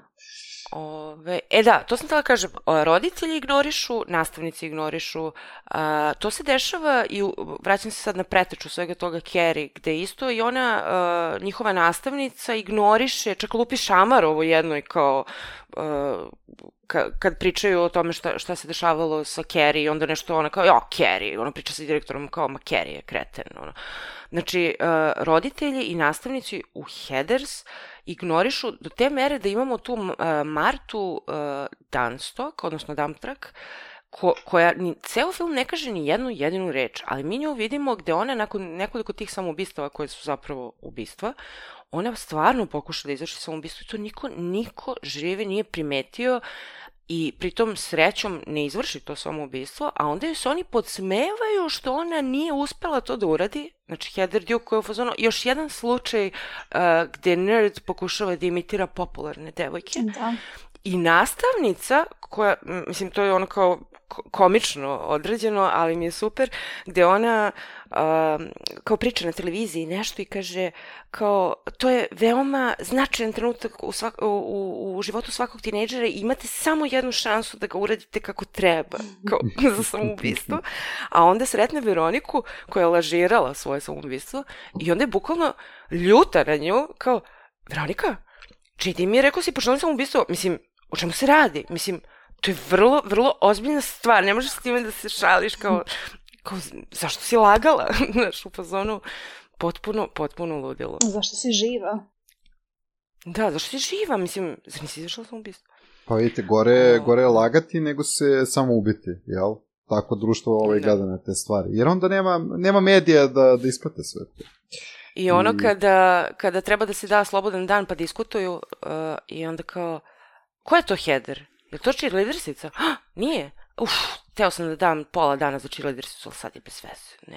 Ove, e da, to sam htjela kažem, roditelji ignorišu, nastavnici ignorišu, a, to se dešava i u, vraćam se sad na preteču svega toga Carrie, gde isto i ona, a, njihova nastavnica ignoriše, čak lupi šamar ovo jednoj kao, a, ka, kad pričaju o tome šta, šta se dešavalo sa Carrie i onda nešto ona kao, jo, Carrie, ona priča sa direktorom kao, ma Carrie je kreten, ono. Znači, uh, roditelji i nastavnici u Heathers ignorišu do te mere da imamo tu uh, Martu uh, Dunstock, odnosno Dumptrak, ko, koja ni, ceo film ne kaže ni jednu jedinu reč, ali mi nju vidimo gde ona nakon nekoliko tih samoubistava koje su zapravo ubistva, ona stvarno pokuša da izvrši samoubistvo i to niko, niko živi nije primetio i pritom srećom ne izvrši to samoubistvo, a onda joj se oni podsmevaju što ona nije uspela to da uradi. Znači, Heather Duke koja je u fazonu, još jedan slučaj uh, gde nerd pokušava da imitira popularne devojke. Da. I nastavnica, koja, mislim, to je ono kao komično odrađeno, ali mi je super, gde ona uh, kao priča na televiziji nešto i kaže kao, to je veoma značajan trenutak u, svak, u, u, u životu svakog tinejdžera i imate samo jednu šansu da ga uradite kako treba, kao za samoubistvo. A onda sretne Veroniku koja je lažirala svoje samoubistvo i onda je bukvalno ljuta na nju, kao, Veronika, či ti mi je rekao si poželjeli samoubistvo, mislim, o čemu se radi? Mislim, to je vrlo, vrlo ozbiljna stvar. Ne možeš s time da se šališ kao, kao zašto si lagala? Znaš, u fazonu potpuno, potpuno ludilo. Zašto si živa? Da, zašto si živa? Mislim, zar nisi izvršala samoubistvo? Pa vidite, gore, gore je lagati nego se samo ubiti, jel? tako društvo ovaj gleda na te stvari. Jer onda nema, nema medija da, da isprate sve to. I ono I... Kada, kada treba da se da slobodan dan pa diskutuju uh, i onda kao, ko je to header? Je to cheerleadersica? Ah, nije. Uf, teo sam da dam pola dana za cheerleadersicu, ali sad je bez veze. Ne.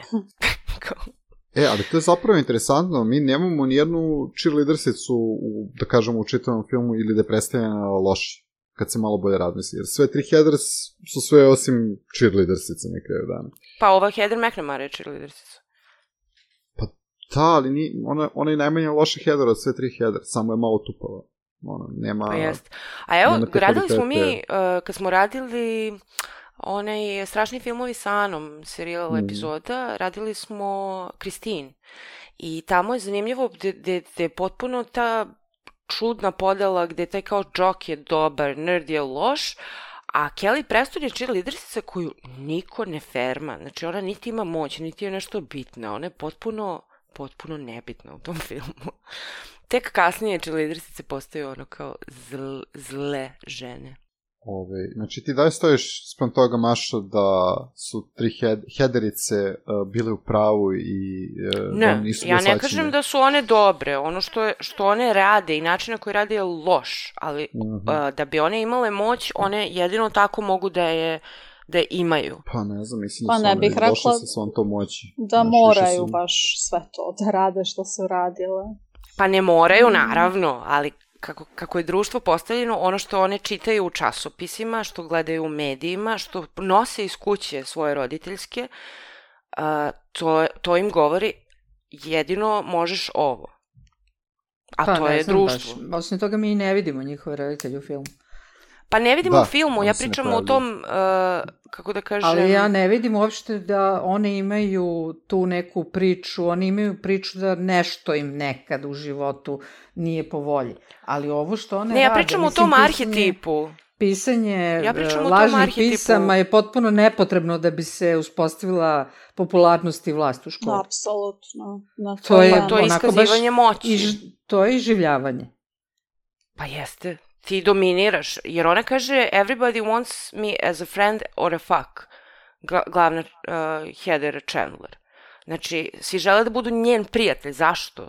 E, ali to je zapravo interesantno. Mi nemamo nijednu cheerleadersicu, u, da kažemo, u čitavom filmu ili da je predstavljena loše, kad se malo bolje razmisli. Jer sve tri headers su sve osim cheerleadersice na kraju dana. Pa ova Heather McNamara je cheerleadersica. Pa da, ali ni, ona, ona je najmanje loša header od sve tri header, samo je malo tupava. Ona nema... Pa jest. A evo, radili smo mi, uh, kad smo radili onaj strašni filmovi sa Anom, serijal mm. epizoda, radili smo Christine. I tamo je zanimljivo gde je potpuno ta čudna podela gde taj kao jock je dobar, nerd je loš, a Kelly Preston je cheerleadersica koju niko ne ferma. Znači ona niti ima moć, niti je nešto bitna. Ona je potpuno, potpuno nebitna u tom filmu. Tek kasnije cheerleadersice postaju ono kao zl, zle žene. Ove, znači ti daj stojiš sprem toga, Maša, da su tri head, headerice uh, bile u pravu i uh, ne, da nisu ja dosačine. Ne kažem da su one dobre. Ono što, je, što one rade i način na koji rade je loš, ali uh-huh. uh, da bi one imale moć, one jedino tako mogu da je da je imaju. Pa ne znam, mislim pa da su one došle sa svom to moći. Da znači, moraju sam... baš sve to da rade što su radile. Pa ne moraju, naravno, ali kako, kako je društvo postavljeno, ono što one čitaju u časopisima, što gledaju u medijima, što nose iz kuće svoje roditeljske, uh, to, to im govori jedino možeš ovo. A pa, to je društvo. Baš. Osim toga mi ne vidimo njihove roditelje u filmu. Pa ne vidimo da, u filmu, ja pričam o tom, uh, kako da kažem... Ali ja ne vidim uopšte da one imaju tu neku priču, oni imaju priču da nešto im nekad u životu nije po volji. Ali ovo što one ne, ja rade... pričam mislim, o tom pisanje, arhetipu. Pisanje ja lažnih pisama je potpuno nepotrebno da bi se uspostavila popularnost i vlast u školi. Da, apsolutno. No, to, to je, to je iskazivanje moći. Iž, to je iživljavanje. Pa jeste. Ti dominiraš, jer ona kaže everybody wants me as a friend or a fuck, glavna uh, Heather Chandler. Znači, svi žele da budu njen prijatelj. Zašto?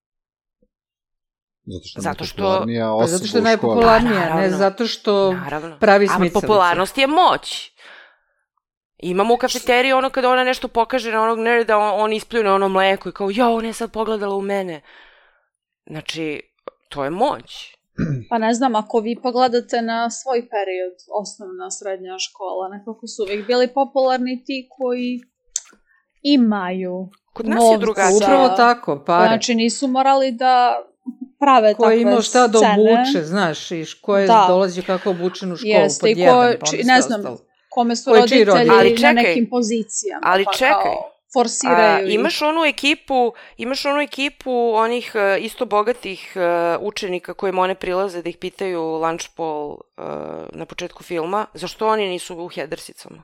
Zato što, zato što, pa zato što je najpopularnija, pa, ne zato što naravno. Pravi smislice. Ali popularnost je moć. Imamo u kafeteriji ono kada ona nešto pokaže na onog nerda, on, on ispljune ono mleko i kao, jo, ona je sad pogledala u mene. Znači, to je moć. Pa ne znam, ako vi pogledate na svoj period, osnovna, srednja škola, nekako su uvijek bili popularni ti koji imaju kod nas je drugačije. Upravo tako, pare. Znači nisu morali da prave takve scene. Koji imao šta da obuče, znaš, i ko je da. Dolazi kako obučen u školu Jeste, pod jedan, pa onda ne znam, ostalo. Kome su roditelji ali čekaj, na nekim pozicijama. Ali pa čekaj. Kao forsiraju A, imaš onu ekipu, imaš onu ekipu onih uh, isto bogatih uh, učenika kojima one prilaze da ih pitaju lunch poll uh, na početku filma, zašto oni nisu u headersicama?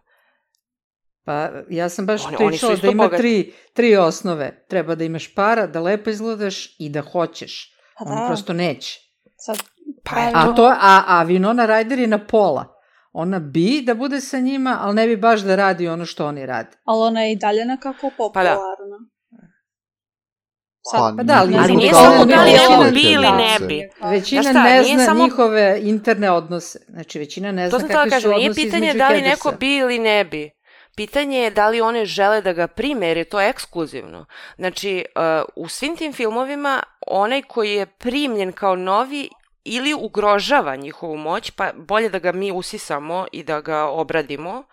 Pa ja sam baš oni, pričala oni da ima tri, tri osnove. Treba da imaš para, da lepo izgledaš i da hoćeš. Pa da. Oni prosto neće. Sad, pa a, to, a, a Winona Ryder je na pola. Ona bi da bude sa njima, ali ne bi baš da radi ono što oni rade. Ali ona je i dalje nekako popularna. Pa da. Sad, pa da, ali, ali nije samo da li neko bi ili ne bi. Većina šta, ne zna samo... njihove interne odnose. Znači, većina ne zna kakvi su odnosi između headersa. Nije pitanje da li neko bi ili ne bi. Pitanje je da li one žele da ga prime, jer je to ekskluzivno. Znači, uh, u svim tim filmovima, onaj koji je primljen kao novi ili ugrožava njihovu moć, pa bolje da ga mi usisamo i da ga obradimo,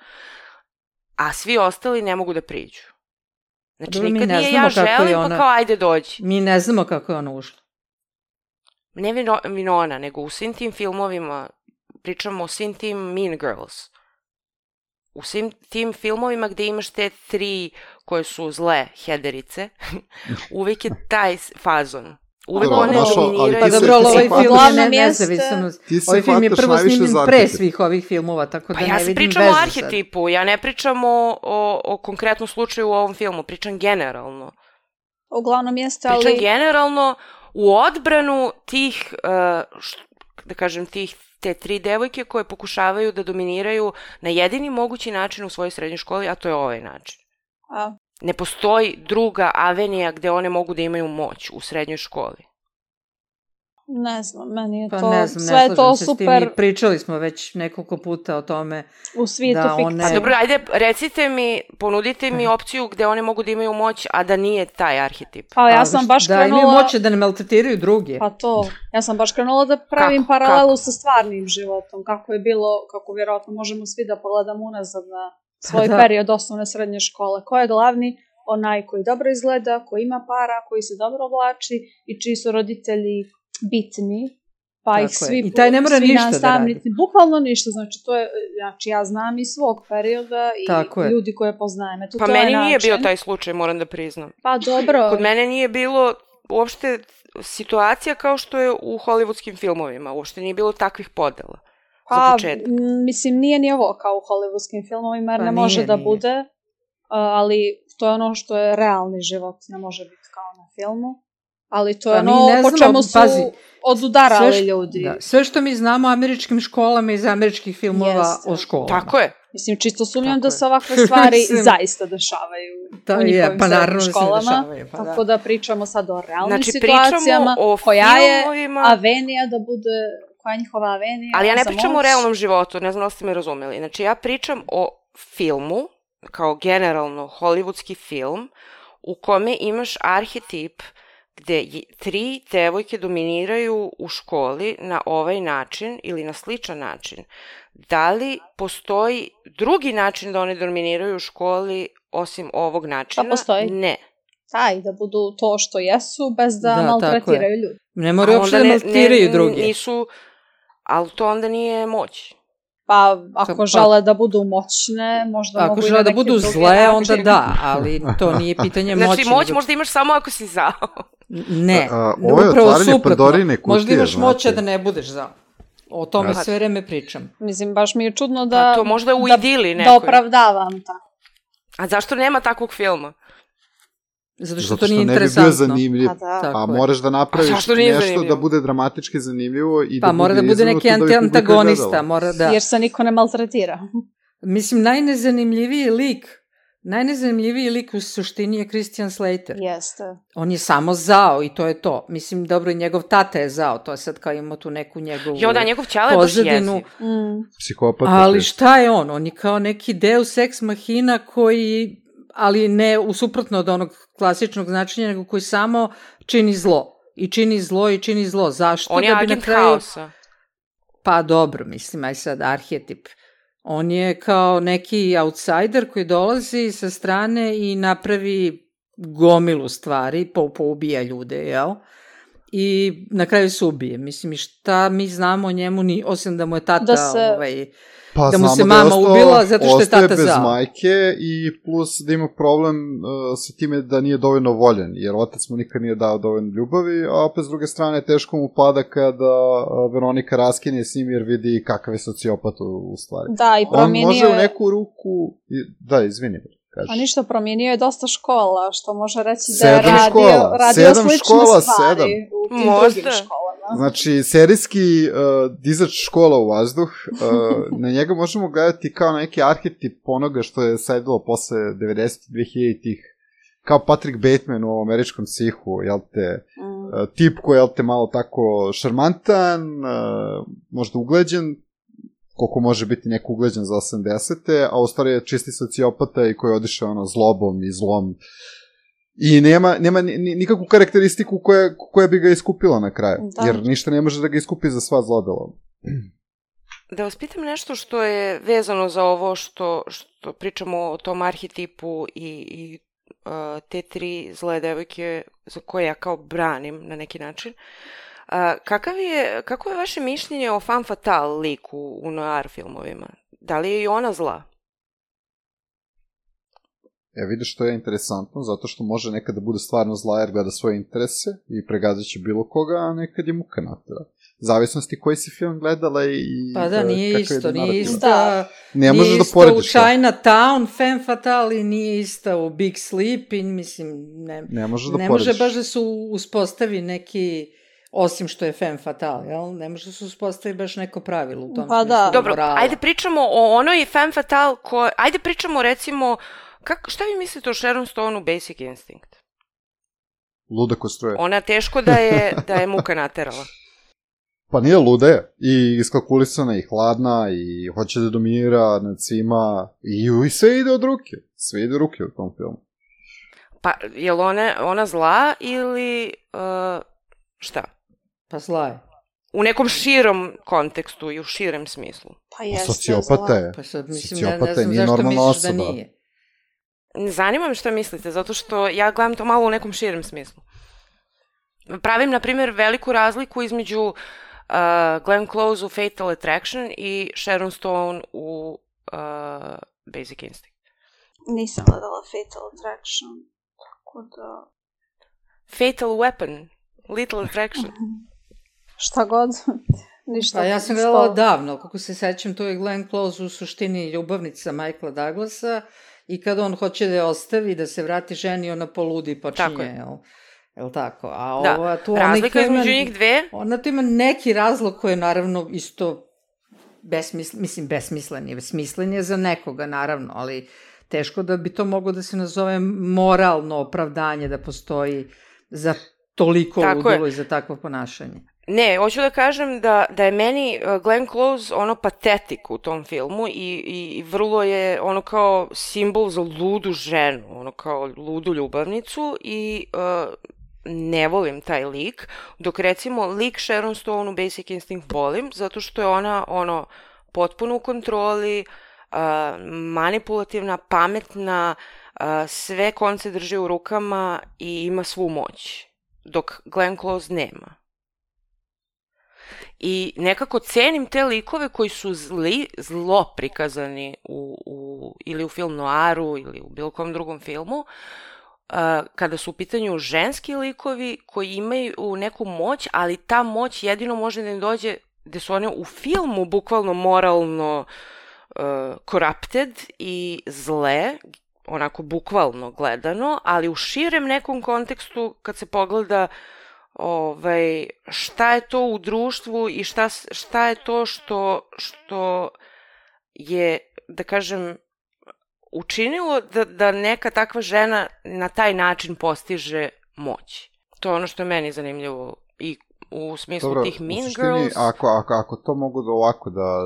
a svi ostali ne mogu da priđu. Znači, Dobro, nikad nije ja želim, ona... pa kao ajde dođi. Mi ne znamo kako je ona ušla. Ne Winona, nego u svim tim filmovima, pričamo o svim tim Mean Girls. U svim tim filmovima gde imaš te tri koje su zle headerice, uvijek je taj fazon. Uvijek one dominiraju. Pa dobro, ovaj film je ne, nezavisan. Ovaj film je prvo snimljen pre svih ovih filmova, tako da pa ne vidim vezu sad. Pa ja se pričam o arhetipu, ja ne pričam o, o, o konkretnom slučaju u ovom filmu, pričam generalno. Uglavnom jeste, ali... Pričam generalno u odbranu tih, uh, da kažem, tih te tri devojke koje pokušavaju da dominiraju na jedini mogući način u svojoj srednjoj školi, a to je ovaj način. A? Ne postoji druga avenija gde one mogu da imaju moć u srednjoj školi. Ne znam, meni je pa to, ne znam, sve je to se super. S tim, pričali smo već nekoliko puta o tome. U svijetu da fikcije. one... A dobro, ajde, recite mi, ponudite mi opciju gde one mogu da imaju moć, a da nije taj arhetip. Pa ja sam baš da, krenula... Da imaju moć da ne maltretiraju druge. Pa to, ja sam baš krenula da pravim kako, paralelu kako? sa stvarnim životom, kako je bilo, kako vjerojatno možemo svi da pogledamo unazad na svoj da. period osnovne srednje škole. Ko je glavni? Onaj koji dobro izgleda, koji ima para, koji se dobro oblači i čiji su roditelji bitni. Pa tako ih svi, I taj ne mora svi ništa da radi. Bukvalno ništa, znači to je, znači ja znam iz svog perioda i tako ljudi koje poznajem. Eto, pa to meni je nije način. bio taj slučaj, moram da priznam. Pa dobro. Kod mene nije bilo uopšte situacija kao što je u hollywoodskim filmovima, uopšte nije bilo takvih podela. Pa, za početak. Mislim, nije ni ovo kao u hollywoodskim filmovima, jer pa ne nije, može da nije. bude, ali to je ono što je realni život, ne može biti kao na filmu. Ali to je pa ono po čemu su pazi, odudarali sve što, ljudi. Da, sve što mi znamo o američkim školama iz američkih filmova Jeste. o školama. Tako je. Mislim, čisto sumnjam Tako da je. se ovakve stvari Mislim, zaista dešavaju da, u njihovim je, pa srednjim naravno da se školama. dešavaju, pa tako da. da pričamo sad o realnim Znači, situacijama, pričamo o koja je filmovima... avenija da bude, koja je njihova avenija. Ali ja ne za pričam moć. o realnom životu, ne znam da ste me razumeli. Znači, ja pričam o filmu, kao generalno hollywoodski film, u kome imaš arhetip gde tri devojke dominiraju u školi na ovaj način ili na sličan način. Da li postoji drugi način da one dominiraju u školi osim ovog načina? Pa postoji. Ne. Taj, da budu to što jesu, bez da, Da, maltretiraju ljudi. Ne moraju uopšte da ne, maltretiraju ne, druge. Nisu, ali to onda nije moć. Pa, ako Pa- žele da budu moćne, možda Ako mogu i žele na da neki budu drugi zle, način. onda da, ali to nije pitanje moći. Znači, moć nego- možda imaš samo ako si zao. Ne, A, ovo je upravo otvaranje suprotno. Pandorine kutije, Možda imaš moć, a znate. da ne budeš zao. O tome Pa- sve vreme pričam. Mislim, baš mi je čudno da, Pa to možda u da, idili da nekoj. opravdavam tako. A zašto nema takvog filma? Zato što Zato to što nije ne bi bio interesantno. zanimljiv. Pa da. Tako A je. moraš da napraviš A zašto nije nešto zanimljivo? da bude dramatički zanimljivo i Pa da mora da bude bude izvrnuto neki da bi publika antagonista, gledala. mora da... Jer se niko ne maltretira. Mislim, najnezanimljiviji lik, najnezanimljiviji lik u suštini je Christian Slater. Jeste. On je samo zao i to je to. Mislim, dobro, i njegov tata je zao, to je sad kao ima tu neku njegovu Jo, da, njegov ćale je baš pozadinu. jeziv. Mm. Psihopata. Ali šta je on? On je kao neki deus ex machina koji, ali ne u suprotno od onog klasičnog značenja, nego koji samo čini zlo. I čini zlo i čini zlo. Zašto? On je da bi agent na kraju... haosa. Pa dobro, mislim, aj sad arhetip. On je kao neki outsider koji dolazi sa strane i napravi gomilu stvari, po, poubija ljude, jel? I na kraju se ubije. Mislim, i šta mi znamo o njemu, ni, osim da mu je tata... Da se- Ovaj, Pa da mu znamo se je mama ostao- ubila zato što je ostaje tata bez zao. majke i plus da ima problem uh, sa time da nije dovoljno voljen, jer otac mu nikad nije dao dovoljno ljubavi, a opet s druge strane teško mu pada kada uh, Veronika raskine s njim jer vidi kakav je sociopat u, u stvari. Da, i On promijenio može u je... neku ruku... i- Da, izvini, kažeš. A ništa, promijenio je dosta škola, što može reći da je Sedam radio, škola, radio sedam slične škola, stvari sedam. u tim Možda. drugim školama. Znači, serijski uh, dizač škola u vazduh, uh, na njega možemo gledati kao na neki arhetip onoga što je sedilo posle devedesetih, dvehiljaditih, kao Patrick Bateman u ovom američkom psihu, jel te, Mm. uh, tip koji je, jel te, malo tako šarmantan, uh, možda ugleđen, koliko može biti neko ugleđen za osamdesete, a u stvari je čisti sociopata i koji odiše ono zlobom i zlom. I nema, nema ni- ni- nikakvu karakteristiku koja, koja bi ga iskupila na kraju. Da. Jer ništa ne može da ga iskupi za sva zlodela. Da vas pitam nešto što je vezano za ovo što, što pričamo o tom arhetipu i, i uh, te tri zle devojke za koje ja kao branim na neki način. Uh, kakav je, kako je vaše mišljenje o femme fatale liku u noir filmovima? Da li je i ona zla? E, vidiš, to je interesantno, zato što može nekad da bude stvarno zla jer gleda svoje interese i pregazit će bilo koga, a nekad je muka nativa. Zavisnosti koji si film gledala i... Pa da, nije kakav je isto, nije narativ. isto. Da. Ne možeš nije da isto porediš u to. Chinatown, Femme Fatale, nije isto u Big Sleep, i mislim, ne, Ne možeš da ne porediš. može baš da se uspostavi neki osim što je femme fatale, jel? Ne može da se uspostavi baš neko pravilo u tom pa smislu da. Dobro, morala. ajde pričamo o onoj femme fatale koja... Ajde pričamo recimo... Kak, šta vi mislite o Sharon Stone u Basic Instinct? Luda ko struje. Ona teško da je, da je muka naterala. Pa nije luda je. I iskalkulisana, i hladna, i hoće da dominira nad svima. I, i sve ide od ruke. Sve ide od ruke u tom filmu. Pa, je li ona, ona zla ili uh, šta? Pa zla je. U nekom širom kontekstu i u širem smislu. Pa jeste Sociopata je. Pa sad, mislim, Sociopata ne, ne znam nije zašto normalna misliš da osoba. nije. Zanima me šta mislite, zato što ja gledam to malo u nekom širem smislu. Pravim, na primjer, veliku razliku između uh, Glenn Close u Fatal Attraction i Sharon Stone u uh, Basic Instinct. Nisam gledala Fatal Attraction, tako da... Fatal Weapon, Little Attraction. Šta god, ništa. Pa ja sam gledala davno, kako se sećam, to je Glenn Close u suštini ljubavnica Michaela Douglasa i kad on hoće da je ostavi, da se vrati ženi, ona poludi i počinje, jel? Jel tako? A da, ova, tu razlika ima, između njih dve. Ona tu ima neki razlog koji je naravno isto besmislen, mislim besmislen je, smislen je za nekoga naravno, ali teško da bi to moglo da se nazove moralno opravdanje da postoji za toliko ludilo i za takvo ponašanje. Ne, hoću da kažem da, da je meni Glenn Close ono patetik u tom filmu i, i, i vrlo je ono kao simbol za ludu ženu, ono kao ludu ljubavnicu i uh, ne volim taj lik, dok recimo lik Sharon Stone u Basic Instinct volim, zato što je ona ono potpuno u kontroli, uh, manipulativna, pametna, uh, sve konce drži u rukama i ima svu moć, dok Glenn Close nema. I nekako cenim te likove koji su zli, zlo prikazani u, u, ili u film noiru ili u bilo kom drugom filmu, uh, kada su u pitanju ženski likovi koji imaju neku moć, ali ta moć jedino može da im dođe gde su one u filmu bukvalno moralno uh, corrupted i zle, onako bukvalno gledano, ali u širem nekom kontekstu kad se pogleda ovaj, šta je to u društvu i šta, šta je to što, što je, da kažem, učinilo da, da neka takva žena na taj način postiže moć. To je ono što je meni zanimljivo i u smislu Dobro, tih Mean suštini, Girls. Ako, ako, ako to mogu da ovako da,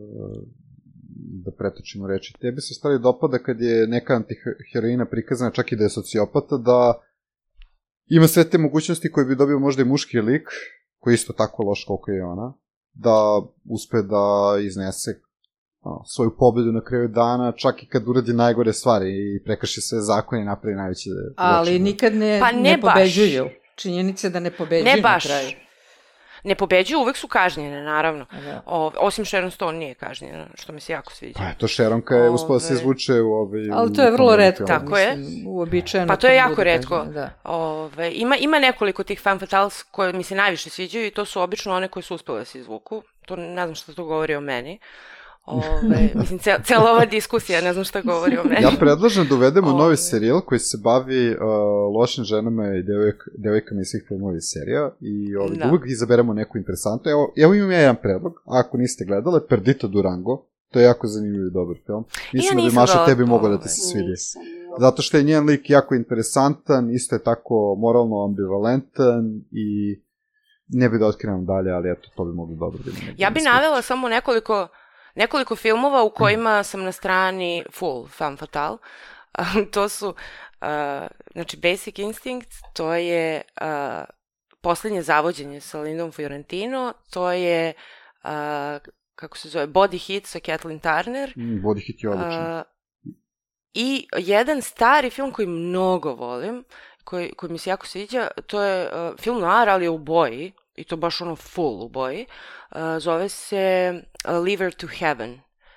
da pretočimo reći, tebi se stvari dopada kad je neka antiheroina prikazana, čak i da je sociopata, da ima sve te mogućnosti koje bi dobio možda i muški lik, koji je isto tako loš koliko je ona, da uspe da iznese no, svoju pobedu na kraju dana, čak i kad uradi najgore stvari i prekrši sve zakone i napravi najveće zločine. Ali nikad ne, pa ne, ne pobeđuju. Činjenica da ne pobeđuju ne baš. Na kraju. Ne pobeđuju, uvek su kažnjene, naravno. O, osim Sharon Stone nije kažnjena, što mi se jako sviđa. Pa to Sharonka je uspela da se izvuče u ovaj... Ali to je vrlo retko. Tako je. Uobičajeno. Pa to je jako retko. Da. Ove, ima, ima nekoliko tih femme fatales koje mi se najviše sviđaju i to su obično one koje su uspele da se izvuku. To ne znam što to govori o meni. Ove, mislim, cel, cela ova diskusija, ne znam šta govori o meni. Ja predlažem da uvedemo Ove. novi serijal koji se bavi uh, lošim ženama i devojk, devojkama iz svih filmova i serija i ovaj, da. uvijek izaberemo neku interesantnu. Evo, evo imam ja jedan predlog, ako niste gledale, Perdita Durango, to je jako zanimljiv i dobar film. Mislim ja da bi Maša tebi mogla da ti se svidi. Zato što je njen lik jako interesantan, isto je tako moralno ambivalentan i ne bi da otkrivam dalje, ali eto, to bi mogli dobro da ima. Ja bi navela samo nekoliko... Nekoliko filmova u kojima sam na strani full femme fatale. To su, uh, znači, Basic Instinct, to je uh, Poslednje zavođenje sa Lindom Fiorentino, to je, uh, kako se zove, Body Hit sa Kathleen Turner. Mm, Body Hit je odličan. Uh, I jedan stari film koji mnogo volim, koji, koji mi se jako sviđa, to je uh, film noir, ali je u boji, i to baš ono full u boji, uh, zove se uh, Leave Her to Heaven.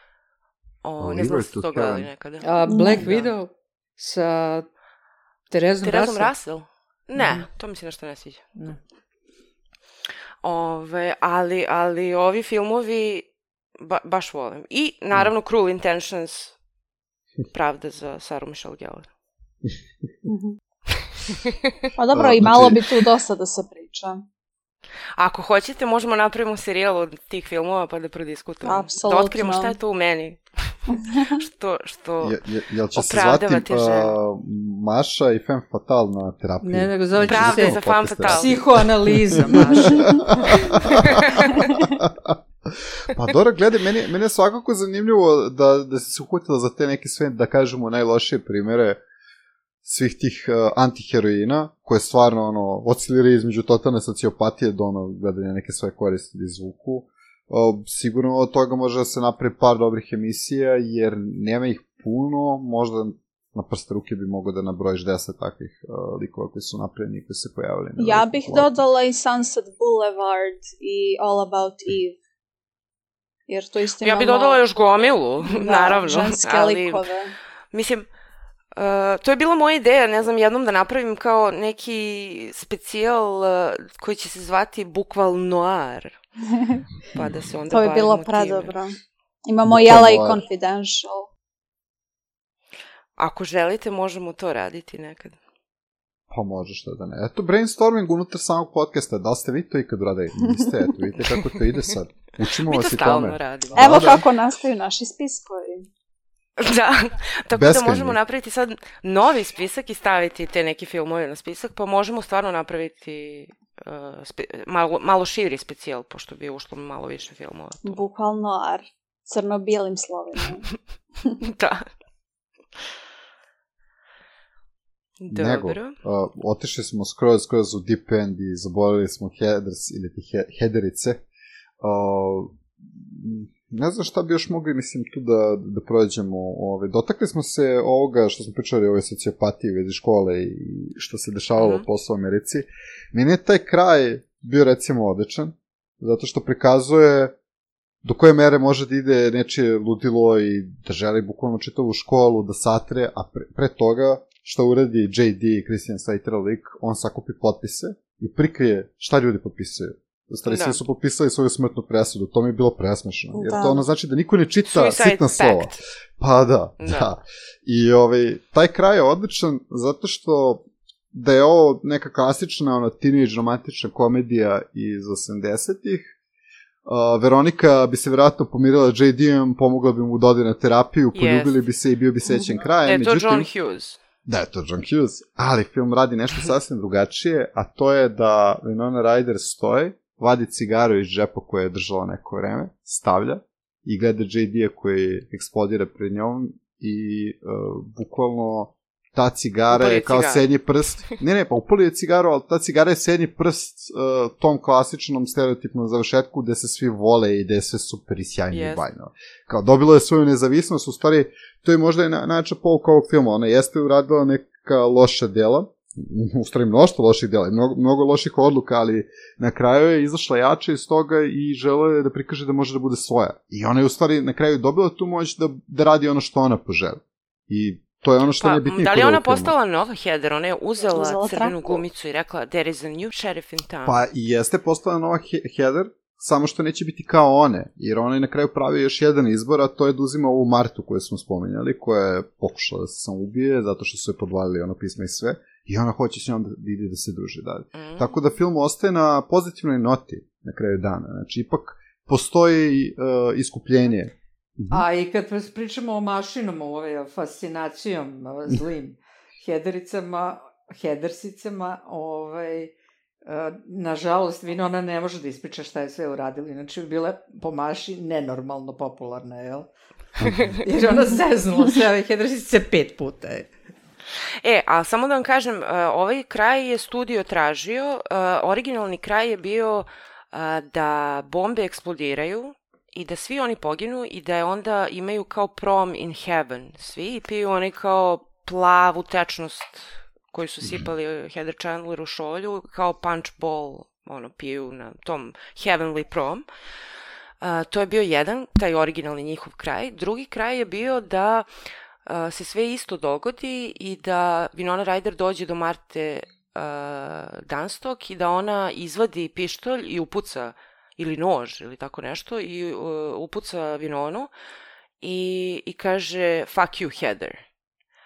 O, ne znam da ste to gledali nekada. A Black da. Widow sa Terezom, Terezom Russell? Russell? Ne, mm. to mi se nešto ne sviđa. Mm. Ove, ali, ali ovi filmovi ba, baš volim. I naravno mm. Cruel Intentions, Pravda za Sarah Michelle Gellar. Pa dobro, i malo bi tu dosta da se priča. Ako hoćete, možemo napravimo serijal od tih filmova pa da prodiskutujemo. Apsolutno. Da otkrijemo šta je to u meni. što što je, je, jel će se opravdava zvati te žene. uh, Maša i Femme Fatale na terapiji? Ne, nego zove će Pravda se za Femme Fatale. psihoanaliza, Maša. Pa dobro, gledaj, meni, meni je svakako zanimljivo da, da si se uhvatila za te neke sve, da kažemo, najlošije primere svih tih uh, antiheroina, koje stvarno ono, osciliraju između totalne sociopatije do ono, gledanja neke svoje koristi iz zvuku. Uh, sigurno od toga može da se napravi par dobrih emisija, jer nema ih puno, možda na prste ruke bi mogo da nabrojiš deset takvih uh, likova koji su napravljeni i koji se pojavili. Ja bih dodala i Sunset Boulevard i All About Eve. Jer to isto imamo... Ja bih dodala još gomilu, da, naravno. ženske ali, likove. Mislim, uh, to je bila moja ideja, ne znam, jednom da napravim kao neki specijal uh, koji će se zvati Bukval Noir. Pa da se onda to je bilo bavimo predobro. time. Imamo i L A Confidential. Ako želite, možemo to raditi nekad. Pa može što da ne. Eto, brainstorming unutar samog podcasta. Da li ste vi to ikad uradili? Niste, eto, vidite kako to ide sad. Učimo Mi vas to i stalno tome. radimo. Evo da, da. kako nastaju naši spiskovi. Da, tako Beskrajni. da možemo napraviti sad novi spisak i staviti te neke filmove na spisak, pa možemo stvarno napraviti uh, spe- malo, malo širi specijal, pošto bi ušlo malo više filmova. Bukvalno ar. Crno-bijelim slovima. Da. Nego, Dobro. uh, otišli smo skroz, skroz u deep end i zaboravili smo headers ili ti he, headerice. Uh, ne znam šta bi još mogli, mislim, tu da, da prođemo. Ove, dotakli smo se ovoga što smo pričali o ovoj sociopatiji u vezi škole i što se dešavalo Mhm. uh-huh. posle u Americi. Meni je taj kraj bio, recimo, odličan, zato što prikazuje do koje mere može da ide nečije ludilo i da želi bukvalno čitavu školu da satre, a pre, pre toga što uradi J D, Christian Slater lik, on sakupi potpise i prikrije šta ljudi potpisuju. U stvari, Da. svi su potpisali svoju smrtnu presudu, to mi je bilo presmešno. Jer Da. to ono znači da niko ne čita Suicide sitna slova. Pact. Pa da, da. Da. I ovaj, taj kraj je odličan zato što da je ovo neka klasična ono, teenage romantična komedija iz osamdesetih, Uh, Veronika bi se vjerojatno pomirila J D-em, pomogla bi mu da ode na terapiju, poljubili bi se i bio bi sećen kraj. Da je to međutim, John Hughes. Da je to John Hughes, ali film radi nešto sasvim drugačije, a to je da Winona Ryder stoji, vadi cigaru iz džepa koje je držala neko vreme, stavlja i gleda J D-a koji eksplodira pred njom i uh, bukvalno ta cigara Upali je kao cigaru. sednji prst. Ne, ne, pa upali je cigaru, ali ta cigara je sednji prst uh, tom klasičnom stereotipnom završetku gde se svi vole i gde je sve super i sjajno Yes. i bajno. Kao dobilo je svoju nezavisnost, u stvari to je možda i na, najjača pouka ovog filma. Ona jeste uradila neka loša dela, u stvari mnoštvo loših dela, mnogo, mnogo loših odluka, ali na kraju je izašla jače iz toga i žele je da prikaže da može da bude svoja. I ona je u stvari na kraju dobila tu moć da, da radi ono što ona poželi. I to je ono što Pa, ne bitnije. da li je kod ona ovog filma. postala nova Heather? Ona je uzela, Uzela crvenu traku. gumicu i rekla there is a new sheriff in town. Pa i jeste postala nova He- Heather, samo što neće biti kao one, jer ona je na kraju pravi još jedan izbor, a to je da uzima ovu Martu koju smo spomenjali, koja je pokušala da se sam ubije, zato što su je podvalili ono pisma i sve, i ona hoće s njom da, da ide da se druži dalje. Mm. Tako da film ostaje na pozitivnoj noti na kraju dana, znači ipak postoji uh, iskupljenje. Mhm. A i kad pričamo o mašinom, ovaj, fascinacijom, ovaj, zlim hedericama, hedersicama, ovaj, e, nažalost, Winona ne može da ispriča šta je sve uradila, inače bi bila po maši nenormalno popularna, jel? Jer ona zeznula sve ove hedersice pet puta. Je. E, a samo da vam kažem, uh, ovaj kraj je studio tražio, uh, originalni kraj je bio uh, da bombe eksplodiraju i da svi oni poginu i da je onda imaju kao prom in heaven. Svi i piju oni kao plavu tečnost koju su sipali Heather Chandler u šolju, kao punch bowl, ono, piju na tom heavenly prom. Uh, to je bio jedan, taj originalni njihov kraj. Drugi kraj je bio da uh, se sve isto dogodi i da Winona Ryder dođe do Marte uh, Dunstock i da ona izvadi pištolj i upuca ili nož ili tako nešto i uh, upuca Winonu i, i kaže fuck you Heather.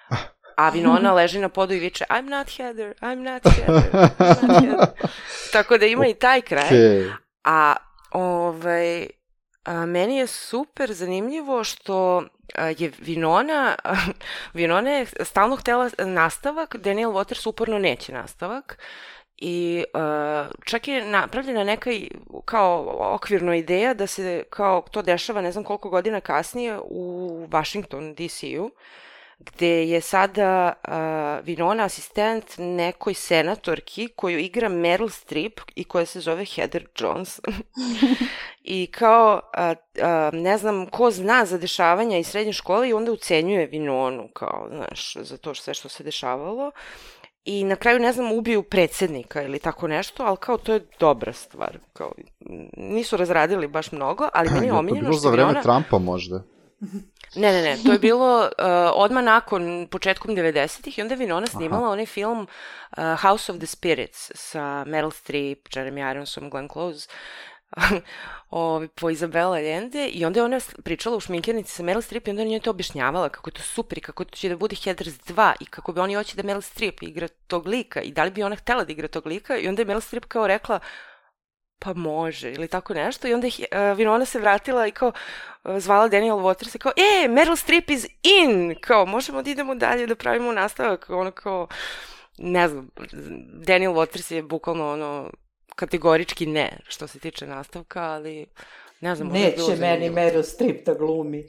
a Winona leži na podu i viče I'm not Heather, I'm not Heather, I'm not Heather. Tako da ima i taj kraj. Okay. A ovaj, a, meni je super zanimljivo što a, je Winona, a, Winona je stalno htela nastavak, Daniel Waters uporno neće nastavak. I uh, čak je napravljena neka kao okvirna ideja da se kao to dešava ne znam koliko godina kasnije u Washington D C-u, gde je sada uh, Winona asistent nekoj senatorki koju igra Meryl Streep i koja se zove Heather Jones. I kao, uh, uh, ne znam ko zna za dešavanja iz srednje škole i onda ucenjuje Winonu kao, znaš, za to sve što se dešavalo. I na kraju, ne znam, ubiju predsjednika ili tako nešto, ali kao to je dobra stvar. Kao, nisu razradili baš mnogo, ali meni je omiljeno što je bilo za vreme ona... Trumpa možda? Ne, ne, ne, to je bilo uh, odmah nakon, početkom devedesetih i onda je Winona snimala Aha. onaj film uh, House of the Spirits sa Meryl Streep, Jeremy Ironsom, Glenn Close, o, po Izabela Allende i onda je ona pričala u šminkirnici sa Meryl Streep i onda je njoj to objašnjavala kako je to super i kako će da bude Heathers dva i kako bi oni hoće da Meryl Streep igra tog lika i da li bi ona htela da igra tog lika i onda je Meryl Streep kao rekla pa može ili tako nešto i onda je uh, Winona se vratila i kao uh, zvala Daniel Waters i kao e, Meryl Streep is in, kao možemo da idemo dalje da pravimo nastavak, ono kao ne znam, Daniel Waters je bukvalno ono kategorički ne, što se tiče nastavka, ali ne znam. Neće meni Meryl Streep da glumi.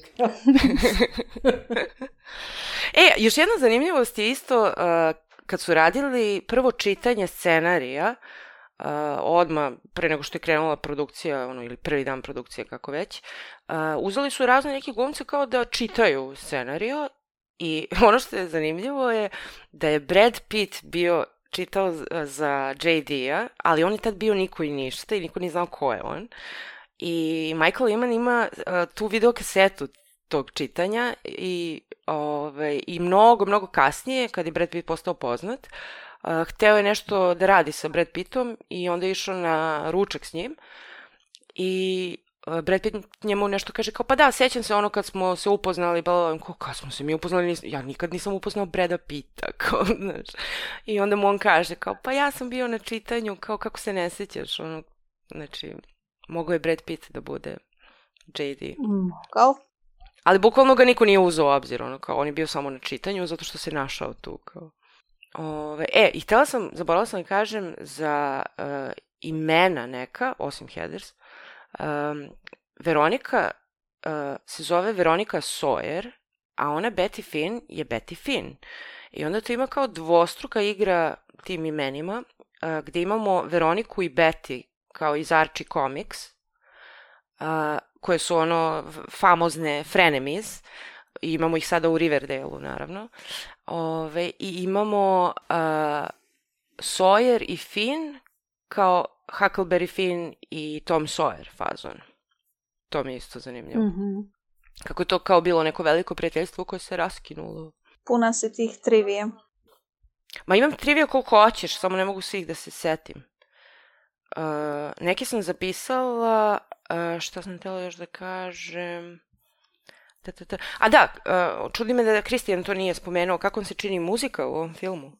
E, još jedna zanimljivost je isto, uh, kad su radili prvo čitanje scenarija, uh, odmah, pre nego što je krenula produkcija, ono, ili prvi dan produkcije, kako već, uh, uzeli su razne neke glumce kao da čitaju scenario i ono što je zanimljivo je da je Brad Pitt bio čitao za J D-a, ali on je tad bio niko i ništa i niko nije znao ko je on. I Michael Eman ima uh, tu videokasetu tog čitanja i, ove, i mnogo, mnogo kasnije, kad je Brad Pitt postao poznat, uh, hteo je nešto da radi sa Brad Pittom i onda je išao na ručak s njim i Brad Pitt njemu nešto kaže kao, pa da, sećam se ono kad smo se upoznali, bla, kao, kad smo se mi upoznali, nis... ja nikad nisam upoznao Brada Pitta, kao, znaš. I onda mu on kaže, kao, pa ja sam bio na čitanju, kao, kako se ne sećaš, ono, znači, mogao je Brad Pitt da bude J D. Kao? Ali bukvalno ga niko nije uzeo u obzir, ono, kao, on je bio samo na čitanju, zato što se našao tu, kao. Ove, e, i htjela sam, zaboravila sam da kažem za uh, imena neka, osim Heathers. Um, Veronika uh, se zove Veronika Sawyer, a ona Betty Finn je Betty Finn. I onda to ima kao dvostruka igra tim imenima, uh, gde imamo Veroniku i Betty kao iz Archie Comics, uh, koje su ono famozne frenemies. I imamo ih sada u Riverdale-u, naravno. Ove, I imamo uh, Sawyer i Finn kao Huckleberry Finn i Tom Sawyer fazon. To mi je isto zanimljivo. Mm-hmm. Kako je to kao bilo neko veliko prijateljstvo koje se raskinulo. Puna se tih trivije. Ma imam trivije koliko hoćeš, samo ne mogu svih da se setim. Uh, neke sam zapisala, uh, šta sam htjela još da kažem... Ta, ta, ta. A da, uh, čudi me da Kristijan to nije spomenuo, kako on se čini muzika u ovom filmu?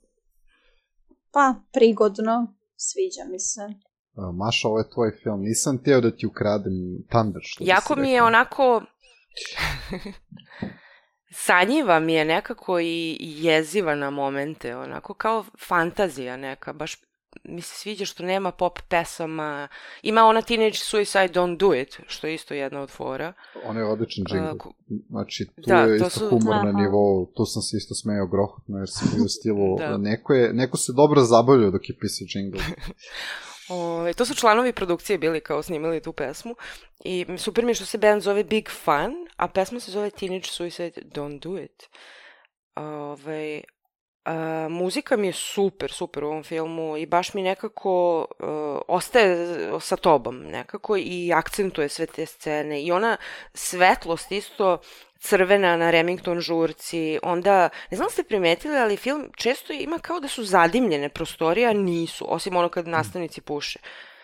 Pa, prigodno. Sviđa mi se. Uh, Maša, ovo je tvoj film. Nisam htio da ti ukradem Thunder, što jako mi je onako... sanjiva mi je nekako i jeziva na momente, onako kao fantazija neka, baš mi se sviđa što nema pop pesama, ima ona Teenage Suicide Don't Do It, što je isto jedna od fora. On je odličan džingl, uh, znači tu da, je isto su... humor Aha. na nivou, tu sam se isto smejao grohotno, jer sam bio u stilu, da. neko, je, neko se dobro zabavljao dok je pisao džingl. Ove, to su članovi produkcije bili kao snimali tu pesmu i super mi je što se band zove Big Fun, a pesma se zove Teenage Suicide Don't Do It. Ove, a, muzika mi je super, super u ovom filmu i baš mi nekako uh, ostaje sa tobom nekako i akcentuje sve te scene i ona svetlost isto crvena na Remington žurci, onda, ne znam da ste primetili, ali film često ima kao da su zadimljene prostorije, a nisu, osim ono kad nastavnici puše.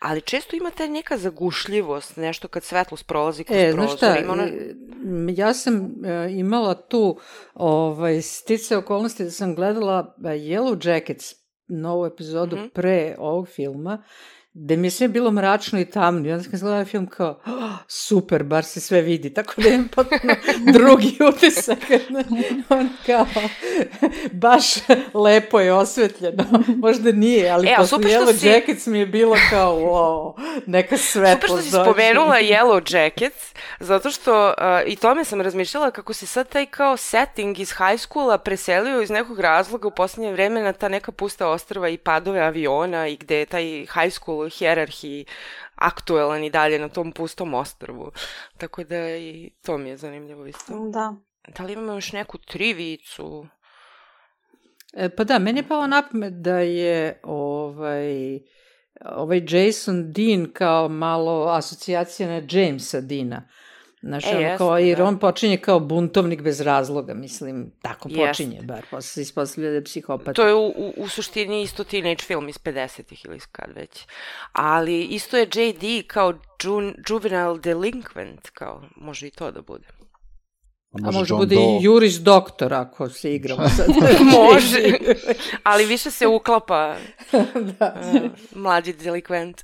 ali često ima taj neka zagušljivost, nešto kad svetlost prolazi kroz e, prozor. Šta, ima ona... ja sam e, imala tu ovaj, stice okolnosti da sam gledala Yellow Jackets, novu epizodu mm-hmm. pre ovog filma, gde mi je sve bilo mračno i tamno. I onda sam gledala film kao, oh, super, bar se sve vidi. Tako da imam potpuno drugi utisak. On kao, baš lepo je osvetljeno. Možda nije, ali e, posle Yellow si... Jackets mi je bilo kao, wow, neka svetlost. Super što si spomenula Yellow Jackets, zato što uh, i tome sam razmišljala kako se sad taj kao setting iz high schoola preselio iz nekog razloga u posljednje vreme na ta neka pusta ostrva i padove aviona i gde je taj high school hijerarhiji aktuelan i dalje na tom pustom ostrvu. Tako da i to mi je zanimljivo isto. Da. Da li imamo još neku trivicu? E, pa da, meni je pao na pamet da je ovaj, ovaj Jason Dean kao malo asocijacija na Jamesa Deana. Znaš, e, on jeste, kao, jer da. on počinje kao buntovnik bez razloga, mislim, tako Jeste. počinje, bar posle se ispostavlja da je psihopata. To je u, u, u suštini isto teenage film iz pedesetih ili kad već. Ali isto je J D kao ju, juvenile delinquent, kao, može i to da bude. A može, A može bude Doe. I Juris Doktor, ako se igramo sad. Može, ali više se uklapa da. uh, mlađi delikvent.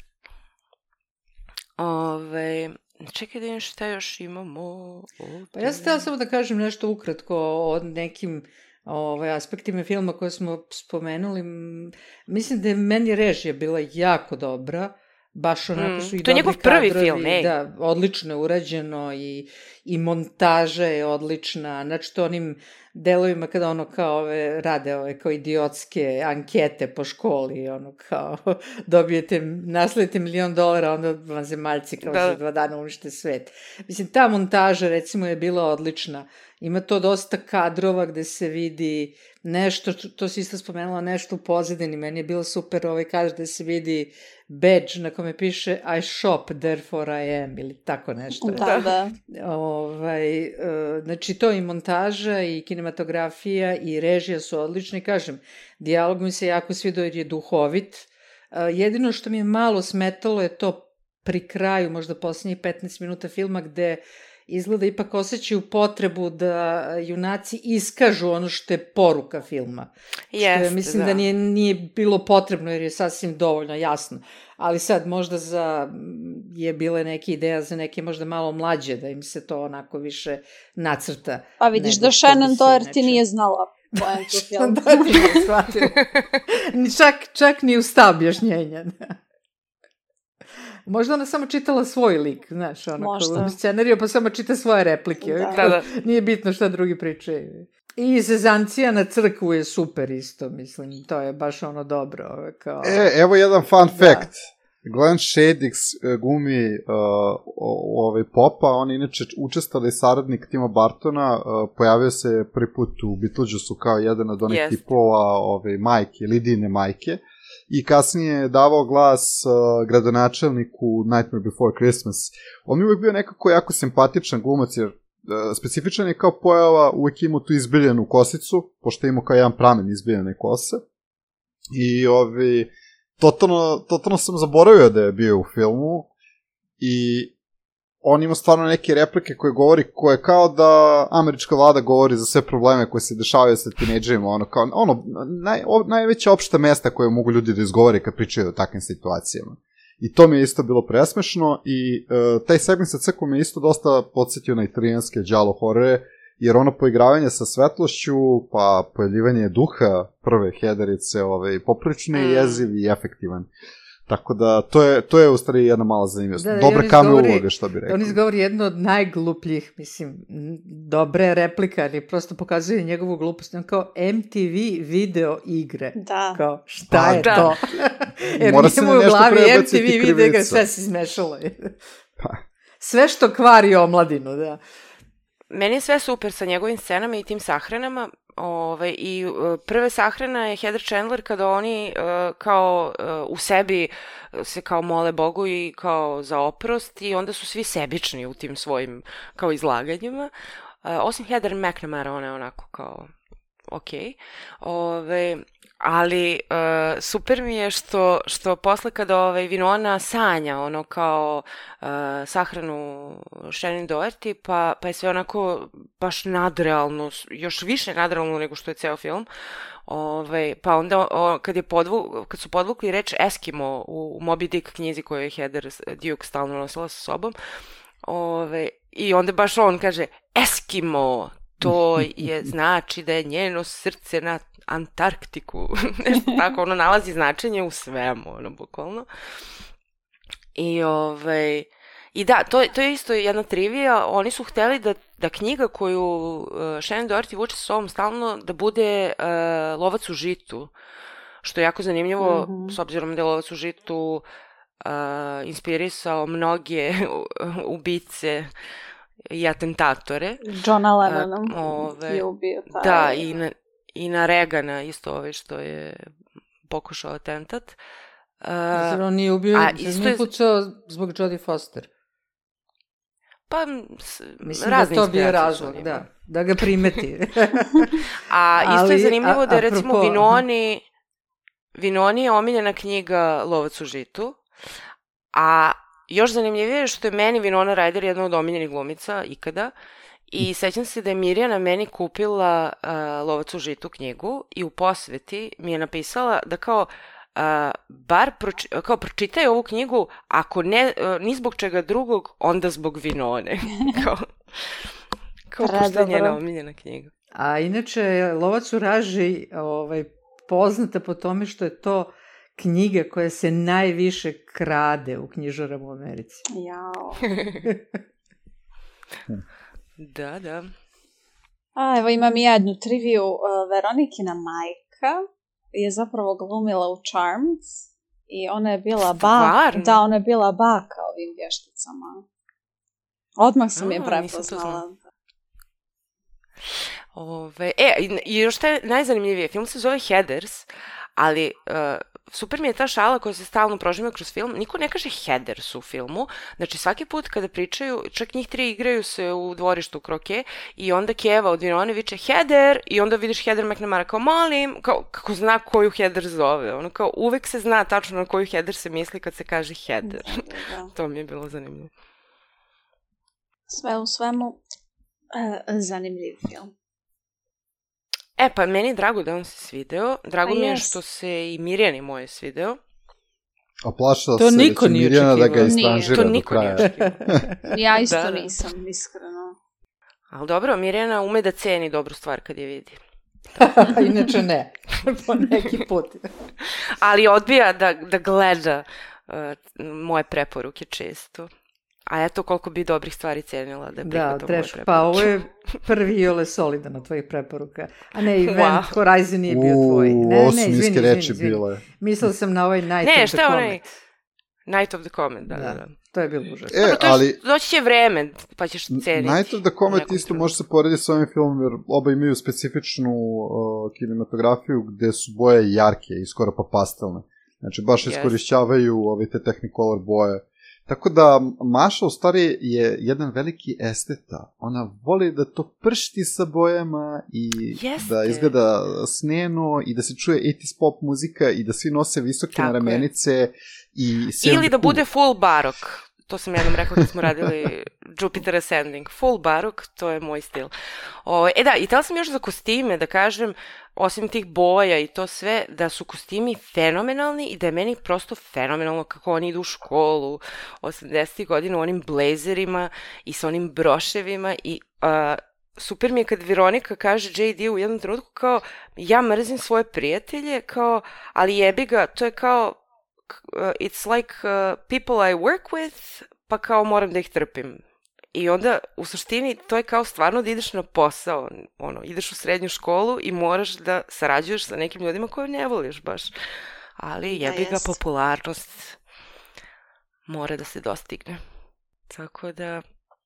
Ove... Čekaj da vidim šta još imamo ovdje. Pa ja sam htjela samo da kažem nešto ukratko o nekim ovaj, aspektima filma koje smo spomenuli. Mislim da je meni režija bila jako dobra. Baš onako mm, su i to je njegov prvi film, ej. Da, odlično je urađeno i, i montaža je odlična. Znači to onim delovima kada ono kao ove, rade ove kao idiotske ankete po školi, ono kao dobijete, nasledite milion dolara, onda vam zemaljci kao da. Za dva dana unište svet. Mislim, ta montaža recimo je bila odlična. Ima to dosta kadrova gde se vidi nešto, to si isto spomenula, nešto u pozadini. Meni je bilo super ovaj kadr gde se vidi badge na kome piše I shop, therefore I am, ili tako nešto. Da, da. Ovaj, znači, to i montaža i kinematografija i režija su odlični. Kažem, dijalog mi se jako svidio jer je duhovit. Jedino što mi je malo smetalo je to pri kraju, možda posljednjih petnaest minuta filma, gde izgleda ipak osjećaju potrebu da junaci iskažu ono što je poruka filma. Jeste, što je, mislim da, da nije, nije bilo potrebno jer je sasvim dovoljno jasno. Ali sad možda za, je bila neka ideja za neke možda malo mlađe da im se to onako više nacrta. Pa vidiš da Shannon Doherty nije znala poentu filma. Da, ti nije shvatila. čak, čak ni u stav objašnjenja. Možda ona samo čitala svoj lik, znaš, onako, u scenariju, pa samo čita svoje replike. Da. Da, da. Nije bitno šta drugi pričaju. I zezancija na crkvu je super isto, mislim, to je baš ono dobro. Kao... E, evo jedan fun da. fact. Glenn Shadix gumi uh, ovaj Popa, on je inače učestvali saradnik Tima Bartona, uh, pojavio se prvi put u Beetlejuice-u kao jedan od onih yes. tipova ove, majke, Lidine majke. I kasnije je davao glas uh, gradonačelniku Nightmare Before Christmas. On mi uvijek bio nekako jako simpatičan glumac, jer uh, specifičan je kao pojava, uvijek imao tu izbiljenu kosicu, pošto je imao kao jedan pramen izbiljene kose. I ovi, totalno, totalno sam zaboravio da je bio u filmu i on ima stvarno neke replike koje govori, koje kao da američka vlada govori za sve probleme koje se dešavaju sa tinejdžerima, ono kao, ono, naj, o, najveća opšta mesta koje mogu ljudi da izgovore kad pričaju o takvim situacijama. I to mi je isto bilo presmešno i uh, taj segment sa crkvom je isto dosta podsjetio na italijanske giallo horore, jer ono poigravanje sa svetlošću, pa pojavljivanje duha prve Hederice, ovaj, poprilično je jeziv i efektivan. Tako da, to je, to je u stvari jedna mala zanimljivost. Da, dobra kamera uloga, što bi rekao. On izgovori jedno od najglupljih, mislim, dobre replika, ali prosto pokazuje njegovu glupost. On kao M T V video igre. Da. Kao, šta pa, je da. to? Jer njemu u glavi M T V video igre sve se izmešalo. Pa. Sve što kvari omladinu, da. Meni je sve super sa njegovim scenama i tim sahranama. Ove, i uh, prve sahrana je Heather Chandler kada oni uh, kao uh, u sebi se kao mole Bogu i kao za oprost i onda su svi sebični u tim svojim kao izlaganjima. Uh, osim Heather McNamara, ona je onako kao ok. Ove, ali uh, super mi je što, što posle kada ovaj, Winona sanja ono kao uh, sahranu Shannon Doherty, pa, pa je sve onako baš nadrealno, još više nadrealno nego što je ceo film. Ove, pa onda o, kad, je podvu, kad su podvukli reč Eskimo u, u Moby Dick knjizi koju je Heather Duke stalno nosila sa sobom, ove, i onda baš on kaže Eskimo, to je znači da je njeno srce na Antarktiku. Nešto tako, ono nalazi značenje u svemu, ono, bukvalno. I, ovaj, i da, to, to je isto jedna trivija. Oni su hteli da, da knjiga koju uh, Shannon Doherty vuče sa sobom stalno da bude uh, Lovac u žitu, što je jako zanimljivo, mm-hmm. s obzirom da je Lovac u žitu uh, inspirisao mnoge ubice i atentatore. Johna Lennona uh, ove, je ubio taj. Da, i na, i na Reagana isto ovaj što je pokušao atentat. Uh, Zar on nije ubio, zar nije pucao zbog Jodie Foster? Pa, s, mislim da to bio razlog, da, da ga primeti. A isto ali, je zanimljivo a, da je recimo apropo... Winoni, Winoni je omiljena knjiga Lovac u žitu, a još zanimljivije je što je meni Winona Ryder jedna od omiljenih glumica ikada i sećam se da je Mirjana meni kupila uh, Lovac u žitu knjigu i u posveti mi je napisala da kao Uh, bar proči, kao pročitaj ovu knjigu, ako ne, uh, ni zbog čega drugog, onda zbog Winone. kao kao pošto je njena omiljena knjiga. A inače, Lovac u raži ovaj, poznata po tome što je to knjiga koja se najviše krade u knjižarama u Americi. Jao. da, da. A, evo imam jednu triviju. Uh, Veronikina majka je zapravo glumila u Charmed i ona je bila baka. Da, ona je bila baka ovim vješticama. Odmah sam je prepoznala. Ove, e, i još što je najzanimljivije, film se zove Heathers, ali uh, super mi je ta šala koja se stalno prožima kroz film. Niko ne kaže Heathers u filmu. Znači svaki put kada pričaju, čak njih tri igraju se u dvorištu kroke i onda Keva od Winone viče Heather i onda vidiš Heather McNamara kao molim, kao, kako zna koju Heather zove. Ono kao uvek se zna tačno na koju Heather se misli kad se kaže Heather. Da, da. To mi je bilo zanimljivo. Sve u svemu uh, zanimljiv film. E, pa meni je drago da on se svideo. Drago pa mi je yes. što se i Mirjani moje svideo. A plašila se da će Mirjana da ga istranžira do kraja. Ja isto da, nisam, iskreno. Ali dobro, Mirjana ume da ceni dobru stvar kad je vidi. Inače ne, po neki put. Ali odbija da, da gleda uh, moje preporuke često. A eto koliko bi dobrih stvari cenila da je prihvatao moje preporuke. Pa ovo je prvi iole solidan od tvojih preporuka. A ne, Event wow. Horizon nije bio tvoj. Ne, ne, ne, izvini, izvini, izvini. Mislila sam na ovaj Night ne, of the Comet. Onaj... Night of the Comet, da, da, da. To je bilo užasno. E, dobro, to je, ali... doći će vreme, pa ćeš ceniti. Night of the Comet isto može se porediti s ovim filmom, jer oba imaju specifičnu uh, kinematografiju gde su boje jarke i skoro pa pastelne. Znači, baš yes. iskorišćavaju ove te Technicolor boje. Tako da Maša u stvari je jedan veliki esteta. Ona voli da to pršti sa bojama i Jeste. da izgleda sneno i da se čuje osamdeset pop muzika i da svi nose visoke Tako naramenice. I ili da bude full barok. To sam jednom rekao kad smo radili Jupiter Ascending. Full barok, to je moj stil. O, e da, i htjela sam još za kostime da kažem, osim tih boja i to sve, da su kostimi fenomenalni i da je meni prosto fenomenalno kako oni idu u školu osamdesetih godina u onim blazerima i sa onim broševima i uh, super mi je kad Veronika kaže J D u jednom trenutku kao ja mrzim svoje prijatelje, kao, ali jebi ga, to je kao uh, it's like uh, people I work with, pa kao moram da ih trpim. I onda, u suštini, to je kao stvarno da ideš na posao, ono, ideš u srednju školu i moraš da sarađuješ sa nekim ljudima koje ne voliš baš. Ali jebi ga, popularnost mora da se dostigne. Tako da...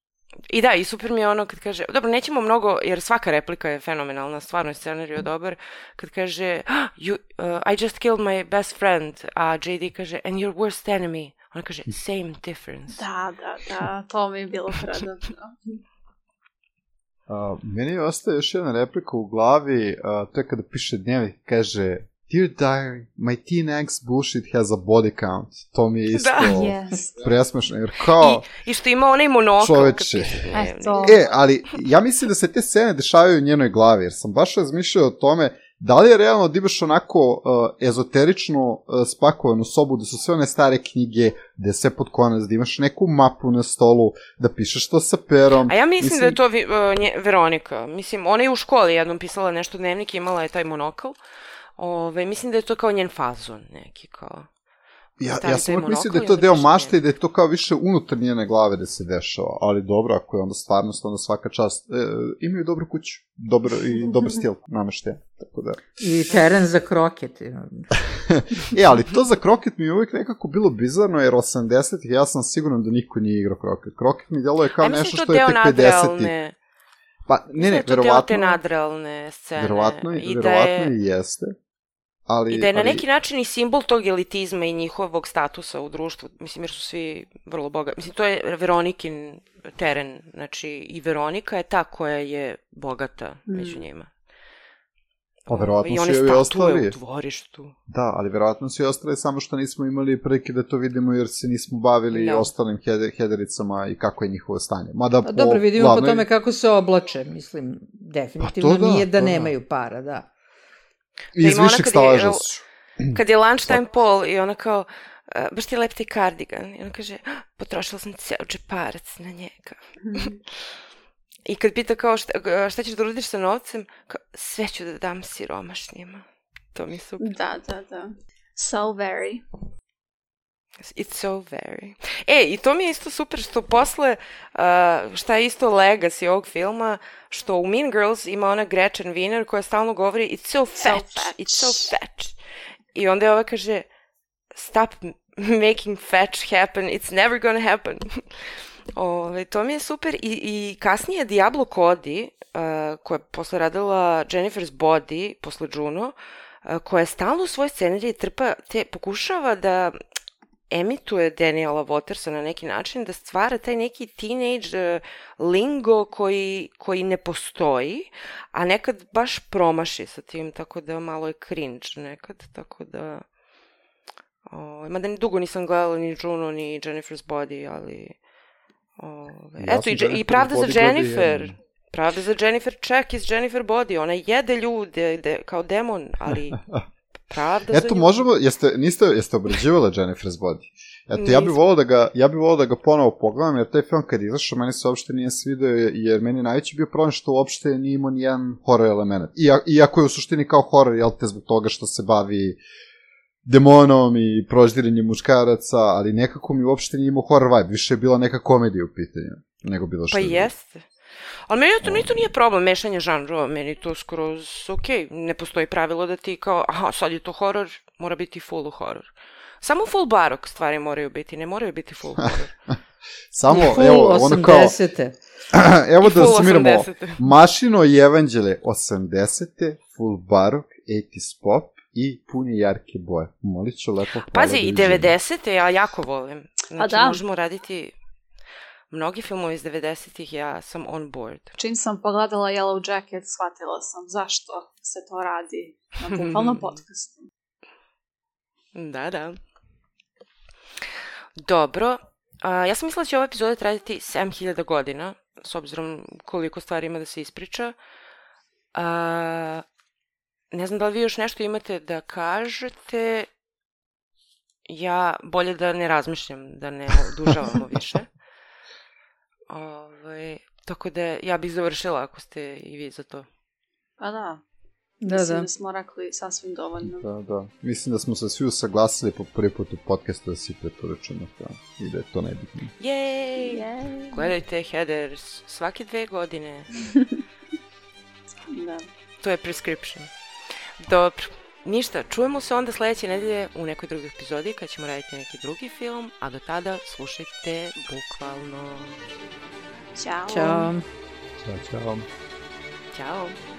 I da, i super mi je ono kad kaže, dobro, nećemo mnogo, jer svaka replika je fenomenalna, stvarno je scenarij dobar, kad kaže, oh, you, uh, I just killed my best friend, a J D kaže, and your worst enemy. Ona kaže, same difference. Da, da, da, to mi je bilo predobno. Uh, meni ostaje još jedna replika u glavi, uh, to je kada piše dnevnik, kaže Dear Diary, my teen ex bullshit has a body count. To mi je isto Da. Yes. presmešno, jer kao... I, I što ima onaj monokal. Čoveče. Eto. E, ali ja mislim da se te scene dešavaju u njenoj glavi, jer sam baš razmišljao o tome da li je realno da imaš onako uh, ezoterično uh, spakovanu sobu, da su sve one stare knjige, da je sve pod konac, da imaš neku mapu na stolu, da pišeš to sa perom. A ja mislim, mislim... da je to vi, uh, nje, Veronika. Mislim, ona je u školi jednom pisala nešto dnevnik, imala je taj monokal. Ove, mislim da je to kao njen fazon neki, kao... Ja, ja sam uvijek mislio da je to deo mašte i da je to kao više unutar njene glave da se dešava, ali dobro, ako je onda stvarnost, onda svaka čast. E, imaju dobru kuću, dobro, i dobar stil namešten, tako da... I teren za kroket. E, ali to za kroket mi je uvijek nekako bilo bizarno, jer osamdesetih ja sam siguran da niko nije igrao kroket. Kroket mi djeluje kao nešto što je tek pedesetih. Pa, ne, ne, verovatno... Mislim da je to deo te nadrealne scene. Verovatno, I verovatno da je... i jeste. Ali, I da je na ali... neki način i simbol tog elitizma i njihovog statusa u društvu, mislim, jer su svi vrlo bogati. Mislim, to je Veronikin teren, znači i Veronika je ta koja je bogata mm. među njima. Pa verovatno su i ostali. u dvorištu. Da, ali verovatno su i ostali, samo što nismo imali prilike da to vidimo jer se nismo bavili no. ostalim hede, hedericama i kako je njihovo stanje. Mada po dobro, vidimo glavnoj... po tome kako se oblače, mislim, definitivno pa da, nije da nemaju da. para, da. I iz višeg stalaža su. Kad je lunchtime Paul i ona kao, uh, baš ti je lep taj kardigan. I ona kaže, potrošila sam ceo džeparac na njega. Mm. I kad pita kao šta, šta ćeš da uradiš sa novcem, kao, sve ću da dam siromašnjima. To mi je super. Da, da, da. So very. It's so very. E, i to mi je isto super što posle, uh, šta je isto legacy ovog filma, što u Mean Girls ima ona Gretchen Wiener koja stalno govori it's so fetch, so fetch. it's so fetch. I onda je ova kaže stop making fetch happen, it's never gonna happen. Ove, to mi je super. I, i kasnije Diablo Cody, uh, koja je posle radila Jennifer's Body, posle Juno, uh, koja je stalno u svoj scenariji trpa, te pokušava da emituje Daniela Watersa na neki način, da stvara taj neki teenage uh, lingo koji, koji ne postoji, a nekad baš promaši sa tim, tako da malo je cringe nekad, tako da... O, mada ni dugo nisam gledala ni Juno, ni Jennifer's Body, ali... Ove, ja eto, i, i pravda za Jennifer. Pravda za Jennifer Check iz Jennifer Body. Ona jede ljude de, kao demon, ali... Pravda Eto, možemo, jeste, niste, jeste obrađivala Jennifer's Body. Eto, ja bih volao da ga, ja bih volao da ga ponovo pogledam, jer taj film kad izašao, meni se uopšte nije svidio, jer meni je najveći bio problem što uopšte nije imao nijedan horror element. Iako je u suštini kao horror, jel te, zbog toga što se bavi demonom i proždirenjem muškaraca, ali nekako mi uopšte nije imao horror vibe, više je bila neka komedija u pitanju, nego bilo što pa je. Pa jeste. Ali meni to, meni to nije problem, mešanje žanrova, meni to skroz okej. Ne postoji pravilo da ti kao, aha, sad je to horor, mora biti full horor. Samo full barok stvari moraju biti, ne moraju biti full horor. Samo, full evo, ono kao... osamdesete. Evo da sumiramo, Mašino i Evanđelje osamdesete, full barok, osamdeset pop i puni jarke boje. Molit ću lepo. Pazi, i devedesete ja jako volim. Znači, da. možemo raditi... Mnogi filmovi iz devedesetih, ja sam on board. Čim sam pogledala Yellow Jacket, shvatila sam zašto se to radi na bukvalnom podcastu. Da, da. Dobro. A, ja sam mislila da će ova epizoda trajati sedam hiljada godina, s obzirom koliko stvari ima da se ispriča. A, ne znam da li vi još nešto imate da kažete. Ja bolje da ne razmišljam, da ne odužavamo više. Ove, tako da ja bih završila ako ste i vi za to. Pa da. Da, Mislim da. da smo rekli sasvim dovoljno. Da, da. Mislim da smo se svi usaglasili po prvi put u podcastu da si preporučeno i da je to najbitnije. Jej! Jej. Gledajte Heathers svake dve godine. Da. To je prescription. Dobro. Ništa, čujemo se onda sledeće nedelje u nekoj drugoj epizodi kad ćemo raditi neki drugi film, a do tada slušajte bukvalno. Ćao. Ćao. Ćao, čao. Ćao.